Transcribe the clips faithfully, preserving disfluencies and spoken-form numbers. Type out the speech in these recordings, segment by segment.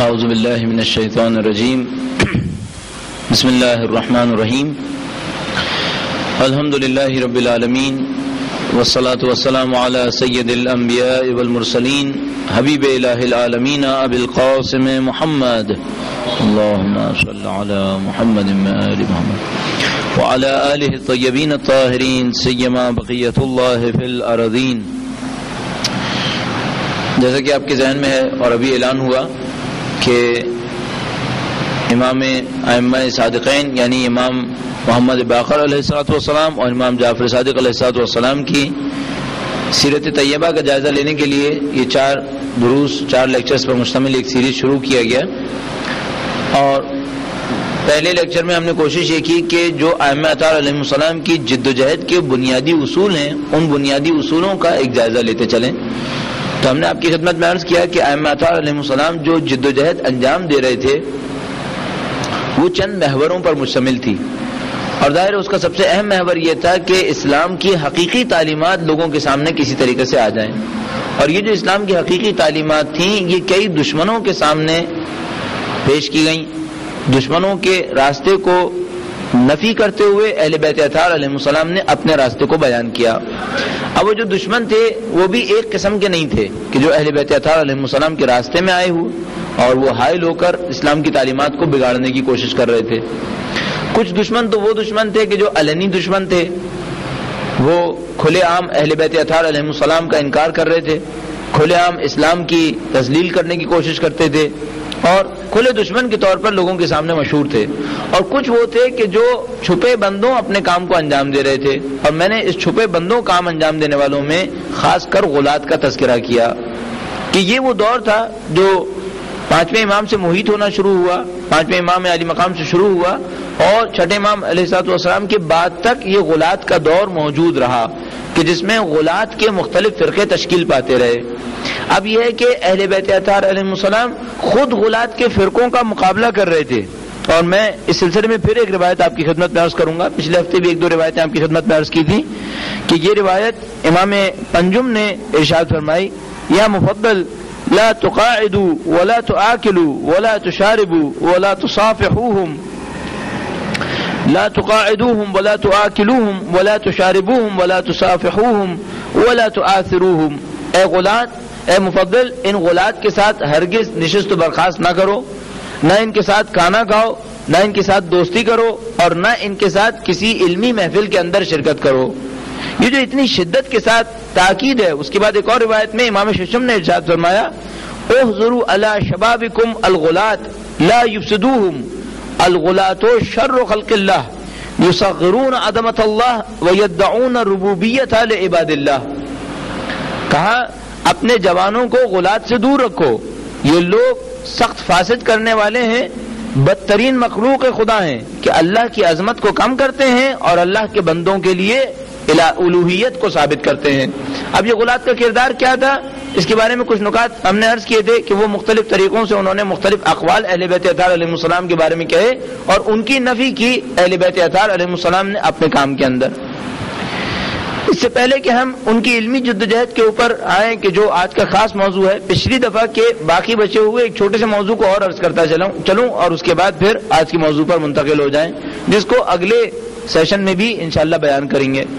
اعوذ باللہ من الشیطان الرجیم بسم اللہ الرحمن الرحیم الحمد للہ رب العالمین والصلاة والسلام علی سید الانبیاء والمرسلین حبیب الہ العالمین ابی القاسم محمد اللہم صل علی محمد وآل محمد وعلی آلہ الطیبین الطاہرین سیما بقیت اللہ فی الارضین. جیسا کہ آپ کے ذہن میں ہے اور ابھی اعلان ہوا کہ امام ائمہ صادقین یعنی امام محمد باقر علیہ الصلوۃ والسلام اور امام جعفر صادق علیہ الصلوۃ والسلام کی سیرت طیبہ کا جائزہ لینے کے لیے یہ چار دروس چار لیکچرز پر مشتمل ایک سیریز شروع کیا گیا. اور پہلے لیکچر میں ہم نے کوشش یہ کی کہ جو ائمہ اطہار علیہ السلام کی جد و جہد کے بنیادی اصول ہیں ان بنیادی اصولوں کا ایک جائزہ لیتے چلیں. تو ہم نے آپ کی خدمت میں عرض کیا کہ ائمہ اطہار علیہ السلام جو جد و جہد انجام دے رہے تھے وہ چند محوروں پر مشتمل تھی، اور ظاہر اس کا سب سے اہم محور یہ تھا کہ اسلام کی حقیقی تعلیمات لوگوں کے سامنے کسی طریقے سے آ جائیں. اور یہ جو اسلام کی حقیقی تعلیمات تھیں یہ کئی دشمنوں کے سامنے پیش کی گئیں. دشمنوں کے راستے کو نفی کرتے ہوئے اہل بیت اطہار علیہ السلام نے اپنے راستے کو بیان کیا. اب وہ جو دشمن تھے وہ بھی ایک قسم کے نہیں تھے کہ جو اہل بیت اطہار علیہ السلام کے راستے میں آئے ہوئے اور وہ حائل ہو کر اسلام کی تعلیمات کو بگاڑنے کی کوشش کر رہے تھے. کچھ دشمن تو وہ دشمن تھے کہ جو علنی دشمن تھے، وہ کھلے عام اہل بیت اطہار علیہ السلام کا انکار کر رہے تھے، کھلے عام اسلام کی تذلیل کرنے کی کوشش کرتے تھے اور کھلے دشمن کے طور پر لوگوں کے سامنے مشہور تھے. اور کچھ وہ تھے کہ جو چھپے بندوں اپنے کام کو انجام دے رہے تھے، اور میں نے اس چھپے بندوں کام انجام دینے والوں میں خاص کر غلات کا تذکرہ کیا کہ یہ وہ دور تھا جو پانچویں امام سے محیط ہونا شروع ہوا، پانچویں امام علی مقام سے شروع ہوا اور چھٹے امام علیہ الصلوۃ والسلام کے بعد تک یہ غلات کا دور موجود رہا کہ جس میں غلات کے مختلف فرقے تشکیل پاتے رہے. اب یہ ہے کہ اہل بیت اطہار علیہ السلام خود غلات کے فرقوں کا مقابلہ کر رہے تھے. اور میں اس سلسلے میں پھر ایک روایت آپ کی خدمت میں عرض کروں گا. پچھلے ہفتے بھی ایک دو روایتیں آپ کی خدمت میں عرض کی تھی کہ یہ روایت امام پنجم نے ارشاد فرمائی، یا مفضل لا تقاعدوا ولا تآكلوا ولا تشاربوا ولا تصافحوهم لا تقاعدوهم ولا تآكلوهم ولا تشاربوهم ولا تصافحوهم ولا تآثروهم. اے غلات، اے مفضل، ان غلات کے ساتھ ہرگز نشست و برخاست نہ کرو، نہ ان کے ساتھ کھانا کھاؤ، نہ ان کے ساتھ دوستی کرو اور نہ ان کے ساتھ کسی علمی محفل کے اندر شرکت کرو. یہ جو اتنی شدت کے ساتھ تاکید ہے. اس کے بعد ایک اور روایت میں امام ششم نے ارشاد فرمایا، احذروا علی شبابکم الغلات لا یفسدوہم الغلات شر خلق اللہ یصغرون عظمت اللہ ویدعون الربوبیۃ لعباد اللہ. کہا اپنے جوانوں کو غلات سے دور رکھو، یہ لوگ سخت فاسد کرنے والے ہیں، بدترین مخلوق خدا ہیں کہ اللہ کی عظمت کو کم کرتے ہیں اور اللہ کے بندوں کے لیے الوہیت کو ثابت کرتے ہیں. اب یہ غلات کا کردار کیا تھا، اس کے بارے میں کچھ نکات ہم نے عرض کیے تھے کہ وہ مختلف طریقوں سے انہوں نے مختلف اقوال اہل بیت اطہار علیہ السلام کے بارے میں کہے اور ان کی نفی کی اہل بیت اطہار علیہ السلام نے اپنے کام کے اندر. اس سے پہلے کہ ہم ان کی علمی جدوجہد کے اوپر آئیں کہ جو آج کا خاص موضوع ہے، پچھلی دفعہ کے باقی بچے ہوئے ایک چھوٹے سے موضوع کو اور عرض کرتا چلوں چلوں اور اس کے بعد پھر آج کے موضوع پر منتقل ہو جائیں جس کو اگلے سیشن میں بھی انشاءاللہ بیان کریں گے.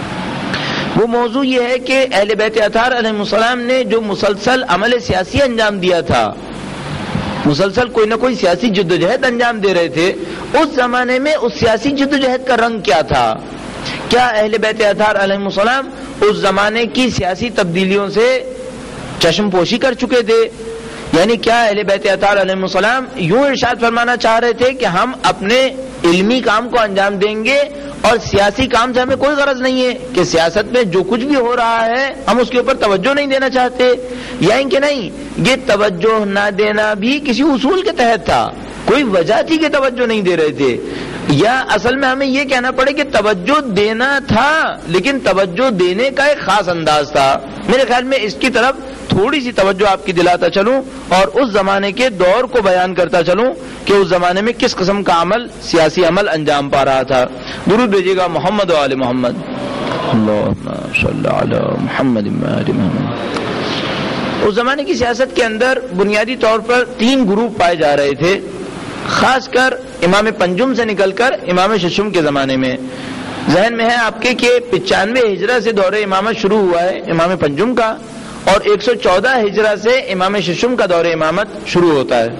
وہ موضوع یہ ہے کہ اہل بیت اطہار علیہ السلام نے جو مسلسل عمل سیاسی انجام دیا تھا، مسلسل کوئی نہ کوئی سیاسی جدوجہد انجام دے رہے تھے، اس زمانے میں اس سیاسی جدوجہد کا رنگ کیا تھا؟ کیا اہل بیت اطہار علیہ السلام اس زمانے کی سیاسی تبدیلیوں سے چشم پوشی کر چکے تھے؟ یعنی کیا اہل بیت اطہار علیہ السلام یوں ارشاد فرمانا چاہ رہے تھے کہ ہم اپنے علمی کام کو انجام دیں گے اور سیاسی کام سے ہمیں کوئی غرض نہیں ہے کہ سیاست میں جو کچھ بھی ہو رہا ہے ہم اس کے اوپر توجہ نہیں دینا چاہتے، یا ان کے نہیں یہ توجہ نہ دینا بھی کسی اصول کے تحت تھا، کوئی وجہ تھی کہ توجہ نہیں دے رہے تھے، یا اصل میں ہمیں یہ کہنا پڑے کہ توجہ دینا تھا لیکن توجہ دینے کا ایک خاص انداز تھا. میرے خیال میں اس کی طرف تھوڑی سی توجہ آپ کی دلاتا چلوں اور اس زمانے کے دور کو بیان کرتا چلوں کہ اس زمانے میں کس قسم کا عمل سیاسی عمل انجام پا رہا تھا. درود بھیجیے گا محمد و آل محمد. اللہم صلی علی محمد و آل محمد. اس زمانے کی سیاست کے اندر بنیادی طور پر تین گروپ پائے جا رہے تھے، خاص کر امام پنجم سے نکل کر امام ششم کے زمانے میں۔ ذہن میں ہے آپ کے کہ پچانوے ہجرہ سے دور امامت شروع ہوا ہے امام پنجم کا، اور ایک سو چودہ ہجرہ سے امام ششم کا دور امامت شروع ہوتا ہے۔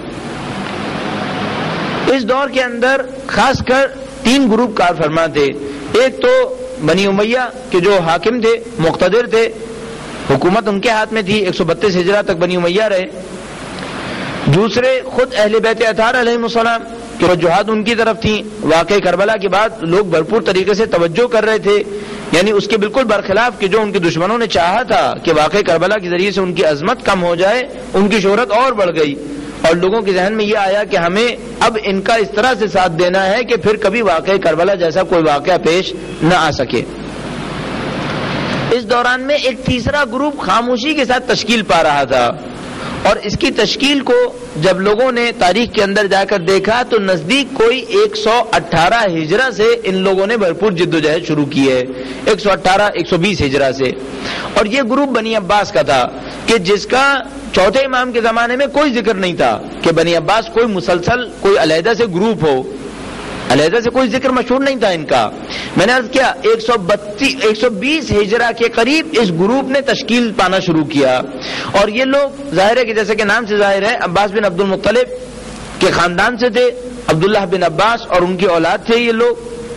اس دور کے اندر خاص کر تین گروپ کار فرما تھے۔ ایک تو بنی امیہ کے جو حاکم تھے، مقتدر تھے، حکومت ان کے ہاتھ میں تھی، ایک سو بتیس ہجرہ تک بنی امیہ رہے۔ دوسرے خود اہل بیت اطہار علیہ السلام کی وجوہات ان کی طرف تھیں۔ واقعہ کربلا کے بعد لوگ بھرپور طریقے سے توجہ کر رہے تھے، یعنی اس کے بالکل برخلاف کہ جو ان کے دشمنوں نے چاہا تھا کہ واقعہ کربلا کے ذریعے سے ان کی عظمت کم ہو جائے، ان کی شہرت اور بڑھ گئی، اور لوگوں کے ذہن میں یہ آیا کہ ہمیں اب ان کا اس طرح سے ساتھ دینا ہے کہ پھر کبھی واقعہ کربلا جیسا کوئی واقعہ پیش نہ آ سکے۔ اس دوران میں ایک تیسرا گروپ خاموشی کے ساتھ تشکیل پا رہا تھا، اور اس کی تشکیل کو جب لوگوں نے تاریخ کے اندر جا کر دیکھا تو نزدیک کوئی ایک سو اٹھارہ ہجرہ سے ان لوگوں نے بھرپور جد و جہد شروع کی ہے، ایک سو اٹھارہ ایک سو بیس ہجرہ سے۔ اور یہ گروپ بنی عباس کا تھا کہ جس کا چوتھے امام کے زمانے میں کوئی ذکر نہیں تھا کہ بنی عباس کوئی مسلسل کوئی علیحدہ سے گروپ ہو، علیحدہ سے کوئی ذکر مشہور نہیں تھا ان کا۔ میں نے عرض کیا ایک سو بتیس ایک سو بیس ہجرہ کے قریب اس گروپ نے تشکیل پانا شروع کیا، اور یہ لوگ ظاہر ہے کہ جیسے کہ نام سے ظاہر ہے عباس بن عبد المطلب کے خاندان سے تھے، عبداللہ بن عباس اور ان کی اولاد تھے یہ لوگ،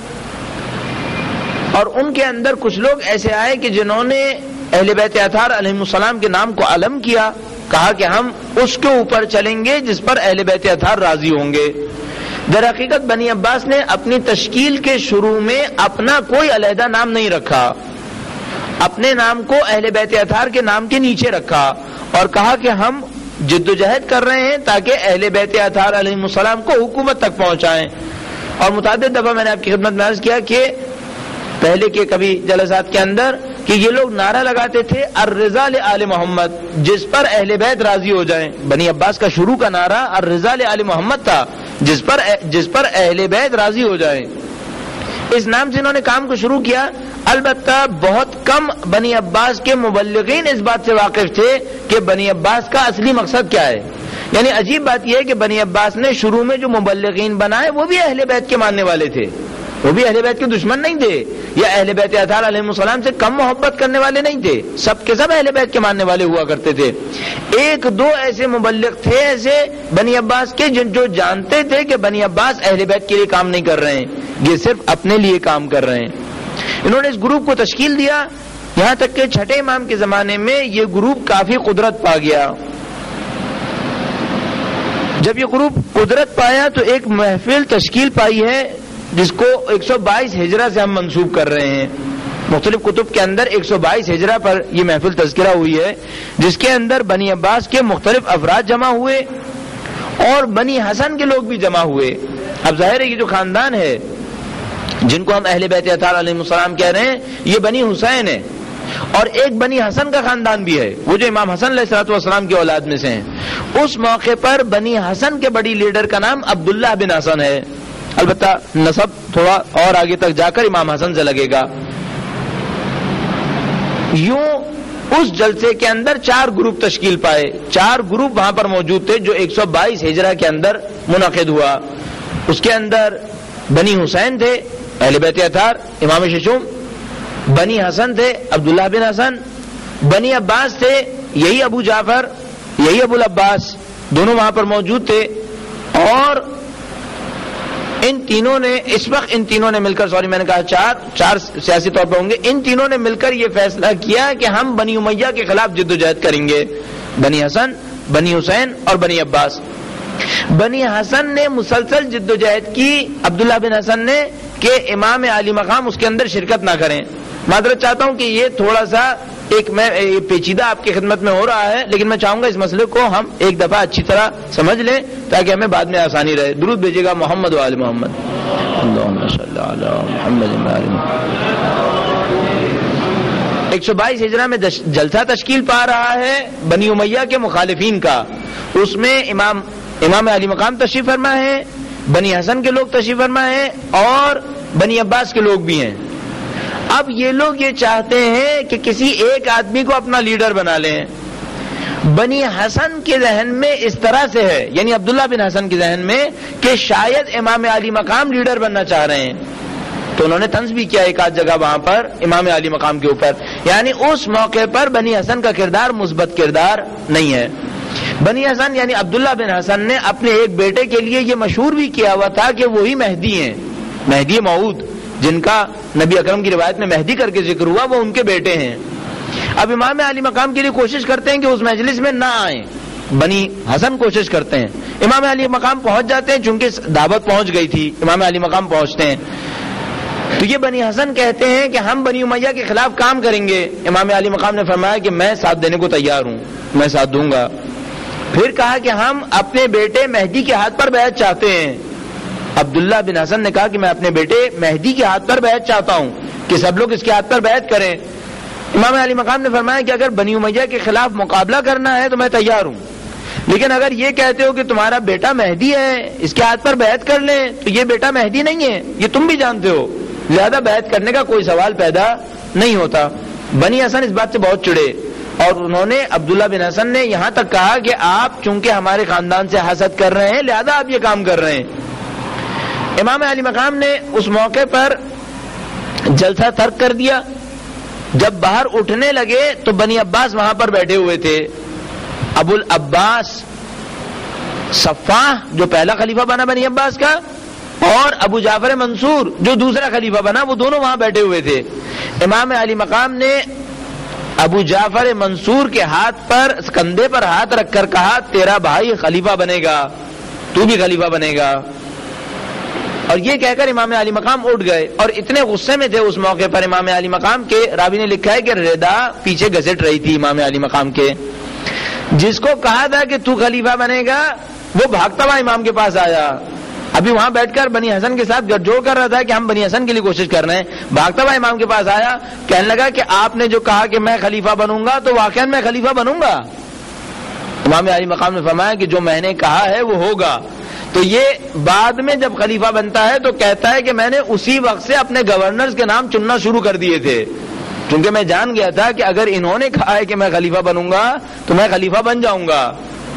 اور ان کے اندر کچھ لوگ ایسے آئے کہ جنہوں نے اہل بیت اطہار علیہ السلام کے نام کو علم کیا، کہا کہ ہم اس کے اوپر چلیں گے جس پر اہل بیت اطہار راضی ہوں گے۔ در حقیقت بنی عباس نے اپنی تشکیل کے شروع میں اپنا کوئی علیحدہ نام نہیں رکھا، اپنے نام کو اہل بیت اطہار کے نام کے نیچے رکھا اور کہا کہ ہم جد و جہد کر رہے ہیں تاکہ اہل بیت اطہار علیہ السلام کو حکومت تک پہنچائیں۔ اور متعدد دفعہ میں نے آپ کی خدمت میں عرض کیا کہ پہلے کے کبھی جلسات کے اندر کہ یہ لوگ نعرہ لگاتے تھے الرضا لآل محمد، جس پر اہل بیت راضی ہو جائیں۔ بنی عباس کا شروع کا نعرہ الرضا لآل محمد تھا، جس پر جس پر اہل بیت راضی ہو جائیں۔ اس نام سے انہوں نے کام کو شروع کیا۔ البتہ بہت کم بنی عباس کے مبلغین اس بات سے واقف تھے کہ بنی عباس کا اصلی مقصد کیا ہے۔ یعنی عجیب بات یہ ہے کہ بنی عباس نے شروع میں جو مبلغین بنائے وہ بھی اہل بیت کے ماننے والے تھے، وہ بھی اہل بیت کے دشمن نہیں تھے، یا اہل بیت اطہار علیہ السلام سے کم محبت کرنے والے نہیں تھے، سب کے سب اہل بیت کے ماننے والے ہوا کرتے تھے۔ ایک دو ایسے مبلغ تھے ایسے بنی عباس کے جن جو جانتے تھے کہ بنی عباس اہل بیت کے لیے کام نہیں کر رہے ہیں، یہ صرف اپنے لیے کام کر رہے ہیں۔ انہوں نے اس گروپ کو تشکیل دیا، یہاں تک کہ چھٹے امام کے زمانے میں یہ گروپ کافی قدرت پا گیا۔ جب یہ گروپ قدرت پایا تو ایک محفل تشکیل پائی ہے جس کو ایک سو بائیس ہجرہ سے ہم منسوب کر رہے ہیں۔ مختلف کتب کے اندر ایک سو بائیس ہجرہ پر یہ محفل تذکرہ ہوئی ہے، جس کے اندر بنی عباس کے مختلف افراد جمع ہوئے اور بنی حسن کے لوگ بھی جمع ہوئے۔ اب ظاہر ہے یہ جو خاندان ہے جن کو ہم اہل بیت اطہار علیہ السلام کہہ رہے ہیں، یہ بنی حسین ہے، اور ایک بنی حسن کا خاندان بھی ہے، وہ جو امام حسن علیہ الصلوۃ والسلام کی اولاد میں سے ہیں۔ اس موقع پر بنی حسن کے بڑی لیڈر کا نام عبداللہ بن حسن ہے، البتہ نسب تھوڑا اور آگے تک جا کر امام حسن سے لگے گا۔ یوں اس جلسے کے اندر چار گروپ تشکیل پائے، چار گروپ وہاں پر موجود تھے جو ایک سو بائیس ہجرہ کے اندر منعقد ہوا۔ اس کے اندر بنی حسین تھے اہل بیت اطہار امام ششم، بنی حسن تھے عبداللہ بن حسن، بنی عباس تھے یہی ابو جعفر یہی ابو العباس، دونوں وہاں پر موجود تھے۔ اور ان تینوں نے اس وقت ان تینوں نے مل کر سوری میں نے کہا چار چار سیاسی طور پر ہوں گے، ان تینوں نے مل کر یہ فیصلہ کیا کہ ہم بنی امیہ کے خلاف جد و جہد کریں گے، بنی حسن بنی حسین اور بنی عباس۔ بنی حسن نے مسلسل جد و جہد کی عبداللہ بن حسن نے کہ امام عالی مقام اس کے اندر شرکت نہ کریں۔ معذرت چاہتا ہوں کہ یہ تھوڑا سا ایک میں پیچیدہ آپ کی خدمت میں ہو رہا ہے، لیکن میں چاہوں گا اس مسئلے کو ہم ایک دفعہ اچھی طرح سمجھ لیں تاکہ ہمیں بعد میں آسانی رہے۔ درود بھیجیے گا محمد و آل محمد، اللہم صلی علی محمد و آل محمد۔ ایک سو بائیس ہجرہ میں جلسہ تشکیل پا رہا ہے بنی امیہ کے مخالفین کا، اس میں امام امام علی مقام تشریف فرما ہے، بنی حسن کے لوگ تشریف فرما ہے اور بنی عباس کے لوگ بھی ہیں۔ اب یہ لوگ یہ چاہتے ہیں کہ کسی ایک آدمی کو اپنا لیڈر بنا لیں۔ بنی حسن کے ذہن میں اس طرح سے ہے، یعنی عبداللہ بن حسن کے ذہن میں، کہ شاید امام علی مقام لیڈر بننا چاہ رہے ہیں، تو انہوں نے طنز بھی کیا ایک آدھ جگہ وہاں پر امام علی مقام کے اوپر، یعنی اس موقع پر بنی حسن کا کردار مثبت کردار نہیں ہے۔ بنی حسن یعنی عبداللہ بن حسن نے اپنے ایک بیٹے کے لیے یہ مشہور بھی کیا ہوا تھا کہ وہی مہدی ہیں، مہدی موعود، جن کا نبی اکرم کی روایت میں مہدی کر کے ذکر ہوا، وہ ان کے بیٹے ہیں۔ اب امام علی مقام کے لیے کوشش کرتے ہیں کہ اس مجلس میں نہ آئیں، بنی حسن کوشش کرتے ہیں، امام علی مقام پہنچ جاتے ہیں، چونکہ دعوت پہنچ گئی تھی، امام علی مقام پہنچتے ہیں، تو یہ بنی حسن کہتے ہیں کہ ہم بنی امیہ کے خلاف کام کریں گے۔ امام علی مقام نے فرمایا کہ میں ساتھ دینے کو تیار ہوں، میں ساتھ دوں گا۔ پھر کہا کہ ہم اپنے بیٹے مہدی کے ہاتھ پر بیعت چاہتے ہیں۔ عبداللہ بن حسن نے کہا کہ میں اپنے بیٹے مہدی کے ہاتھ پر بیعت چاہتا ہوں، کہ سب لوگ اس کے ہاتھ پر بیعت کریں۔ امام علی مقام نے فرمایا کہ اگر بنی امیہ کے خلاف مقابلہ کرنا ہے تو میں تیار ہوں، لیکن اگر یہ کہتے ہو کہ تمہارا بیٹا مہدی ہے، اس کے ہاتھ پر بیعت کر لیں، تو یہ بیٹا مہدی نہیں ہے، یہ تم بھی جانتے ہو، زیادہ بیعت کرنے کا کوئی سوال پیدا نہیں ہوتا۔ بنی حسن اس بات سے بہت چڑے، اور انہوں نے عبداللہ بن حسن نے یہاں تک کہا کہ آپ چونکہ ہمارے خاندان سے حسد کر رہے ہیں، لہذا آپ یہ کام کر رہے ہیں۔ امام علی مقام نے اس موقع پر جلسہ ترک کر دیا۔ جب باہر اٹھنے لگے تو بنی عباس وہاں پر بیٹھے ہوئے تھے، ابو العباس صفاح جو پہلا خلیفہ بنا بنی عباس کا، اور ابو جعفر منصور جو دوسرا خلیفہ بنا، وہ دونوں وہاں بیٹھے ہوئے تھے۔ امام علی مقام نے ابو جعفر منصور کے ہاتھ پر، کندھے پر ہاتھ رکھ کر کہا تیرا بھائی خلیفہ بنے گا، تو بھی خلیفہ بنے گا، اور یہ کہہ کر امام علی مقام اٹھ گئے، اور اتنے غصے میں تھے اس موقع پر امام علی مقام کے، راوی نے لکھا ہے کہ ردا پیچھے گھسٹ رہی تھی امام علی مقام کے۔ جس کو کہا تھا کہ تو خلیفہ بنے گا، وہ بھاگتا ہوا امام کے پاس آیا، ابھی وہاں بیٹھ کر بنی حسن کے ساتھ گٹھ جوڑ کر رہا تھا کہ ہم بنی حسن کے لیے کوشش کر رہے ہیں، بھاگتا ہوا امام کے پاس آیا، کہنے لگا کہ آپ نے جو کہا کہ میں خلیفہ بنوں گا تو واقعا میں خلیفہ بنوں گا۔ امام علی مقام نے فرمایا کہ جو میں نے کہا ہے وہ ہوگا۔ تو یہ بعد میں جب خلیفہ بنتا ہے تو کہتا ہے کہ میں نے اسی وقت سے اپنے گورنرز کے نام چننا شروع کر دیے تھے، کیونکہ میں جان گیا تھا کہ اگر انہوں نے کہا ہے کہ میں خلیفہ بنوں گا تو میں خلیفہ بن جاؤں گا۔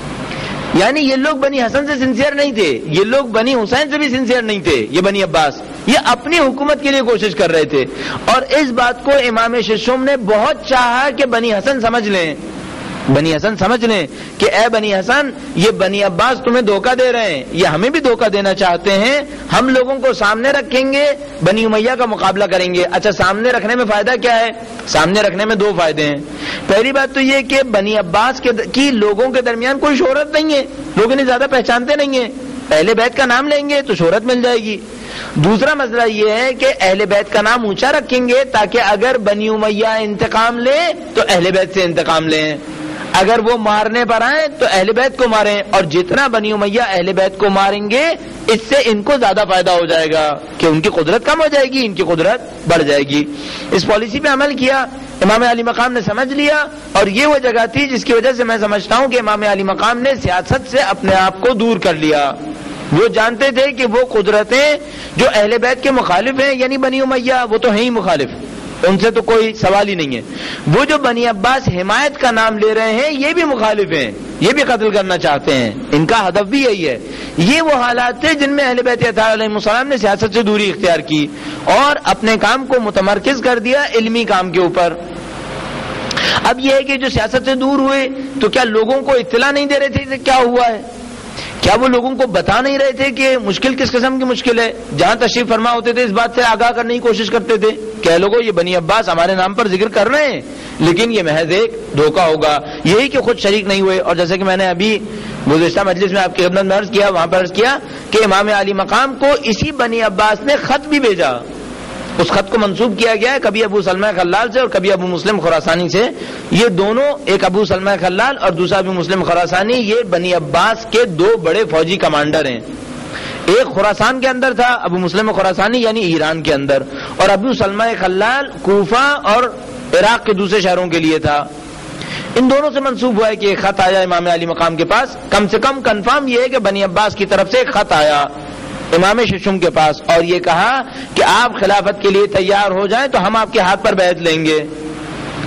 یعنی یہ لوگ بنی حسن سے سنسیئر نہیں تھے، یہ لوگ بنی حسین سے بھی سنسیئر نہیں تھے، یہ بنی عباس یہ اپنی حکومت کے لیے کوشش کر رہے تھے، اور اس بات کو امام ششم نے بہت چاہا کہ بنی حسن سمجھ لیں، بنی حسن سمجھ لیں کہ اے بنی حسن، یہ بنی عباس تمہیں دھوکہ دے رہے ہیں، یہ ہمیں بھی دھوکہ دینا چاہتے ہیں، ہم لوگوں کو سامنے رکھیں گے، بنی امیہ کا مقابلہ کریں گے۔ اچھا، سامنے رکھنے میں فائدہ کیا ہے؟ سامنے رکھنے میں دو فائدے ہیں۔ پہلی بات تو یہ کہ بنی عباس کے کی لوگوں کے درمیان کوئی شہرت نہیں ہے، لوگ انہیں زیادہ پہچانتے نہیں ہیں، اہل بیت کا نام لیں گے تو شہرت مل جائے گی۔ دوسرا مسئلہ یہ ہے کہ اہل بیت کا نام اونچا رکھیں گے تاکہ اگر بنی امیہ انتقام لے تو اہل بیت سے انتقام لیں، اگر وہ مارنے پر آئیں تو اہل بیت کو ماریں، اور جتنا بنی امیہ اہل بیت کو ماریں گے اس سے ان کو زیادہ فائدہ ہو جائے گا کہ ان کی قدرت کم ہو جائے گی، ان کی قدرت بڑھ جائے گی۔ اس پالیسی پہ عمل کیا، امام علی مقام نے سمجھ لیا، اور یہ وہ جگہ تھی جس کی وجہ سے میں سمجھتا ہوں کہ امام علی مقام نے سیاست سے اپنے آپ کو دور کر لیا۔ وہ جانتے تھے کہ وہ قدرتیں جو اہل بیت کے مخالف ہیں، یعنی بنی امیہ، وہ تو ہیں ہی مخالف، ان سے تو کوئی سوال ہی نہیں ہے، وہ جو بنی عباس حمایت کا نام لے رہے ہیں یہ بھی مخالف ہیں، یہ بھی قتل کرنا چاہتے ہیں، ان کا ہدف بھی یہی ہے۔ یہ وہ حالات تھے جن میں اہل بیت اطہار علیہ السلام نے سیاست سے دوری اختیار کی اور اپنے کام کو متمرکز کر دیا علمی کام کے اوپر۔ اب یہ ہے کہ جو سیاست سے دور ہوئے تو کیا لوگوں کو اطلاع نہیں دے رہے تھے کہ کیا ہوا ہے؟ کیا وہ لوگوں کو بتا نہیں رہے تھے کہ مشکل کس قسم کی مشکل ہے؟ جہاں تشریف فرما ہوتے تھے اس بات سے آگاہ کرنے کی کوشش کرتے تھے کہ لوگوں یہ بنی عباس ہمارے نام پر ذکر کر رہے ہیں لیکن یہ محض ایک دھوکہ ہوگا، یہی کہ خود شریک نہیں ہوئے۔ اور جیسے کہ میں نے ابھی گزشتہ مجلس میں آپ کی خدمت میں عرض کیا، وہاں پر عرض کیا کہ امام علی مقام کو اسی بنی عباس نے خط بھی بھیجا، اس خط کو منسوب کیا گیا ہے کبھی ابو سلمہ خلال سے اور کبھی ابو مسلم خراسانی سے۔ یہ دونوں، ایک ابو سلمہ خلال اور دوسرا ابو مسلم خراسانی، یہ بنی عباس کے دو بڑے فوجی کمانڈر ہیں۔ ایک خراسان کے اندر تھا ابو مسلم خراسانی یعنی ایران کے اندر، اور ابو سلمہ خلال کوفہ اور عراق کے دوسرے شہروں کے لیے تھا۔ ان دونوں سے منسوب ہوا ہے کہ ایک خط آیا امام علی مقام کے پاس، کم سے کم کنفرم یہ ہے کہ بنی عباس کی طرف سے ایک خط آیا امام ششم کے پاس، اور یہ کہا کہ آپ خلافت کے لیے تیار ہو جائیں تو ہم آپ کے ہاتھ پر بیعت لیں گے۔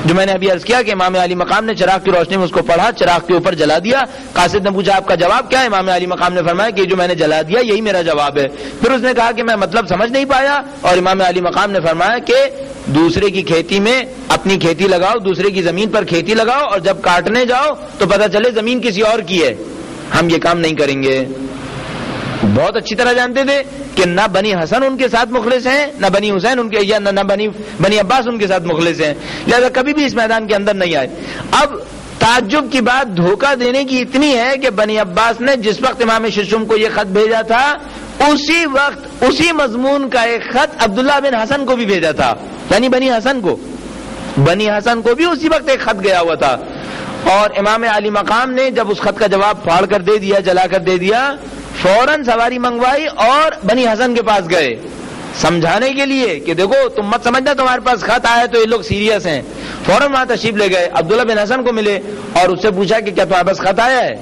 جو میں نے ابھی عرض کیا کہ امام علی مقام نے چراغ کی روشنی میں اس کو پڑھا, چراغ کے اوپر جلا دیا. قاصد نے پوچھا آپ کا جواب کیا ہے؟ امام علی مقام نے فرمایا کہ جو میں نے جلا دیا یہی میرا جواب ہے. پھر اس نے کہا کہ میں مطلب سمجھ نہیں پایا, اور امام علی مقام نے فرمایا کہ دوسرے کی کھیتی میں اپنی کھیتی لگاؤ, دوسرے کی زمین پر کھیتی لگاؤ, اور جب کاٹنے جاؤ تو پتہ چلے زمین کسی اور کی ہے, ہم یہ کام نہیں کریں گے. بہت اچھی طرح جانتے تھے کہ نہ بنی حسن ان کے ساتھ مخلص ہیں, نہ بنی حسین ان کے, یا نہ بنی بنی عباس ان کے ساتھ مخلص ہیں, لہذا کبھی بھی اس میدان کے اندر نہیں آئے. اب تعجب کی بات دھوکہ دینے کی اتنی ہے کہ بنی عباس نے جس وقت امام ششم کو یہ خط بھیجا تھا اسی وقت اسی مضمون کا ایک خط عبداللہ بن حسن کو بھی بھیجا تھا, یعنی بنی حسن کو بنی حسن کو بھی اسی وقت ایک خط گیا ہوا تھا. اور امام علی مقام نے جب اس خط کا جواب پھاڑ کر دے دیا, جلا کر دے دیا, فوراً سواری منگوائی اور بنی حسن کے پاس گئے سمجھانے کے لیے کہ دیکھو تم مت سمجھنا تمہارے پاس خط آیا تو یہ لوگ سیریس ہیں. فوراً وہاں تشریف لے گئے, عبداللہ بن حسن کو ملے اور اس سے پوچھا کہ کیا تمہارے پاس خط آیا ہے؟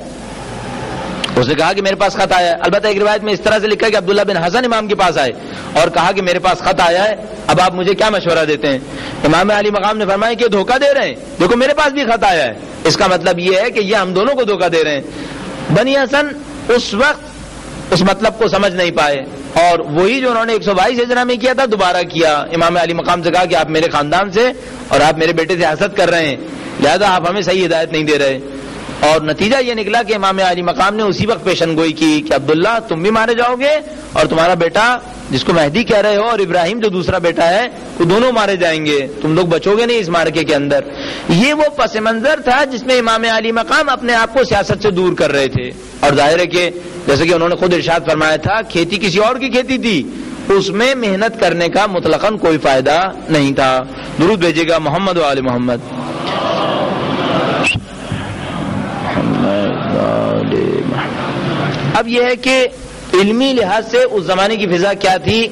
اس نے کہا کہ میرے پاس خط آیا ہے. البتہ ایک روایت میں اس طرح سے لکھا ہے کہ عبداللہ بن حسن امام کے پاس آئے اور کہا کہ میرے پاس خط آیا ہے, اب آپ مجھے کیا مشورہ دیتے ہیں؟ امام علی مقام نے فرمایا کہ دھوکہ دے رہے ہیں, دیکھو میرے پاس بھی خط آیا ہے. اس کا مطلب یہ ہے کہ یہ ہم دونوں کو دھوکہ دے رہے ہیں. بنی حسن اس وقت اس مطلب کو سمجھ نہیں پائے, اور وہی جو انہوں نے ایک سو بائیس ہجرہ میں کیا تھا دوبارہ کیا. امام علی مقام سے کہا کہ آپ میرے خاندان سے اور آپ میرے بیٹے سے حسد کر رہے ہیں, لہذا آپ ہمیں صحیح ہدایت نہیں دے رہے. اور نتیجہ یہ نکلا کہ امام علی مقام نے اسی وقت پیشن گوئی کی کہ عبداللہ تم بھی مارے جاؤ گے, اور تمہارا بیٹا جس کو مہدی کہہ رہے ہو اور ابراہیم جو دوسرا بیٹا ہے وہ دونوں مارے جائیں گے, تم لوگ بچو گے نہیں اس معرکے کے اندر. یہ وہ پس منظر تھا جس میں امام علی مقام اپنے آپ کو سیاست سے دور کر رہے تھے. اور ظاہر ہے کہ جیسے کہ انہوں نے خود ارشاد فرمایا تھا کھیتی کسی اور کی کھیتی تھی, اس میں محنت کرنے کا مطلقاً کوئی فائدہ نہیں تھا. درود بھیجے گا محمد و آل محمد. اب یہ ہے کہ علمی لحاظ سے اس زمانے کی فضا کیا تھی.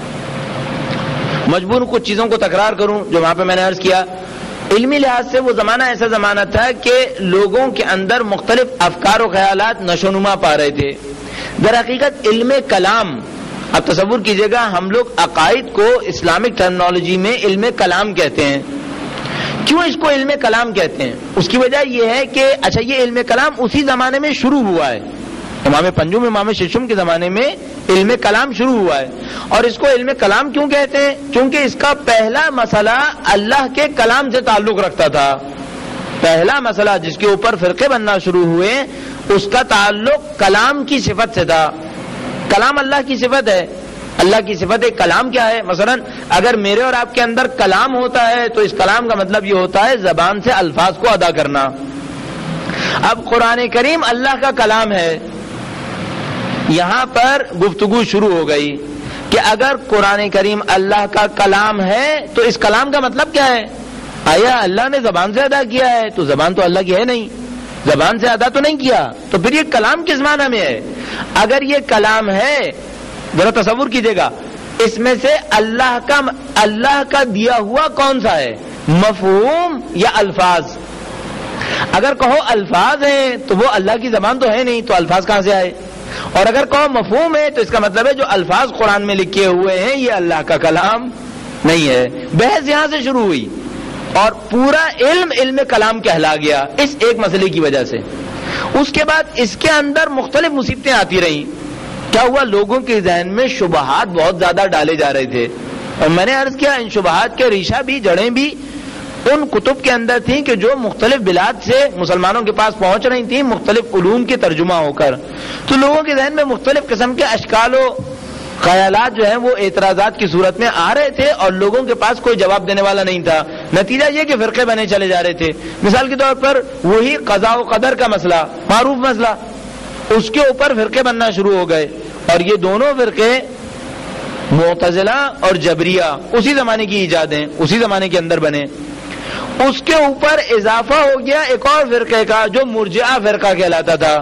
مجبور کچھ چیزوں کو تکرار کروں جو وہاں پہ میں نے عرض کیا. علمی لحاظ سے وہ زمانہ ایسا زمانہ تھا کہ لوگوں کے اندر مختلف افکار و خیالات نشو نما پا رہے تھے. در حقیقت علم کلام, اب تصور کیجئے گا ہم لوگ عقائد کو اسلامک ٹرمنالوجی میں علم کلام کہتے ہیں. کیوں اس کو علم کلام کہتے ہیں؟ اس کی وجہ یہ ہے کہ اچھا یہ علم کلام اسی زمانے میں شروع ہوا ہے, امام پنجم امام ششم کے زمانے میں علم کلام شروع ہوا ہے. اور اس کو علم کلام کیوں کہتے ہیں؟ کیونکہ اس کا پہلا مسئلہ اللہ کے کلام سے تعلق رکھتا تھا. پہلا مسئلہ جس کے اوپر فرقے بننا شروع ہوئے اس کا تعلق کلام کی صفت سے تھا. کلام اللہ کی صفت ہے, اللہ کی صفت ہے. کلام کیا ہے؟ مثلا اگر میرے اور آپ کے اندر کلام ہوتا ہے تو اس کلام کا مطلب یہ ہوتا ہے زبان سے الفاظ کو ادا کرنا. اب قرآن کریم اللہ کا کلام ہے, یہاں پر گفتگو شروع ہو گئی کہ اگر قرآن کریم اللہ کا کلام ہے تو اس کلام کا مطلب کیا ہے؟ آیا اللہ نے زبان سے ادا کیا ہے؟ تو زبان تو اللہ کی ہے نہیں, زبان سے ادا تو نہیں کیا, تو پھر یہ کلام کس معنی میں ہے؟ اگر یہ کلام ہے ذرا تصور کیجئے گا, اس میں سے اللہ کا اللہ کا دیا ہوا کون سا ہے, مفہوم یا الفاظ؟ اگر کہو الفاظ ہیں تو وہ اللہ کی زبان تو ہے نہیں, تو الفاظ کہاں سے آئے؟ اور اگر کہو مفہوم ہے تو اس کا مطلب ہے جو الفاظ قرآن میں لکھے ہوئے ہیں یہ اللہ کا کلام نہیں ہے. بحث یہاں سے شروع ہوئی اور پورا علم علم کلام کہلا گیا اس ایک مسئلے کی وجہ سے. اس کے بعد اس کے اندر مختلف مصیبتیں آتی رہیں. کیا ہوا؟ لوگوں کے ذہن میں شبہات بہت زیادہ ڈالے جا رہے تھے, اور میں نے عرض کیا ان شبہات کے ریشہ بھی جڑیں بھی ان کتب کے اندر تھیں کہ جو مختلف بلاد سے مسلمانوں کے پاس پہنچ رہی تھیں مختلف علوم کے ترجمہ ہو کر. تو لوگوں کے ذہن میں مختلف قسم کے اشکال و خیالات جو ہیں وہ اعتراضات کی صورت میں آ رہے تھے اور لوگوں کے پاس کوئی جواب دینے والا نہیں تھا. نتیجہ یہ کہ فرقے بنے چلے جا رہے تھے. مثال کے طور پر وہی قضاء و قدر کا مسئلہ, معروف مسئلہ, اس کے اوپر فرقے بننا شروع ہو گئے, اور یہ دونوں فرقے معتزلہ اور جبریہ اسی زمانے کی ایجاد ہیں, اسی زمانے کے اندر بنے. اس کے اوپر اضافہ ہو گیا ایک اور فرقے کا جو مرجعہ فرقہ کہلاتا تھا.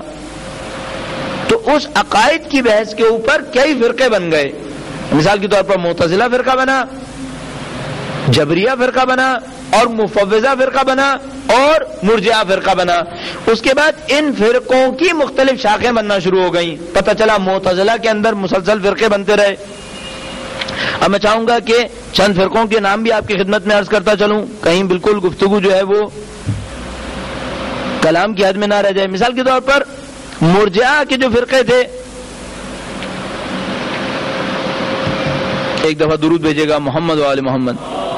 تو اس عقائد کی بحث کے اوپر کئی فرقے بن گئے. مثال کے طور پر معتزلہ فرقہ بنا, جبریہ فرقہ بنا, اور مفوضہ فرقہ بنا, اور مرجعہ فرقہ بنا. اس کے بعد ان فرقوں کی مختلف شاخیں بننا شروع ہو گئیں. پتہ چلا معتزلہ کے اندر مسلسل فرقے بنتے رہے, اب میں چاہوں گا کہ چند فرقوں کے نام بھی آپ کی خدمت میں عرض کرتا چلوں، کہیں بالکل گفتگو جو ہے وہ کلام کی حد میں نہ رہ جائے. مثال کے طور پر مرجئہ کے جو فرقے تھے، ایک دفعہ درود بھیجے گا محمد و آل محمد.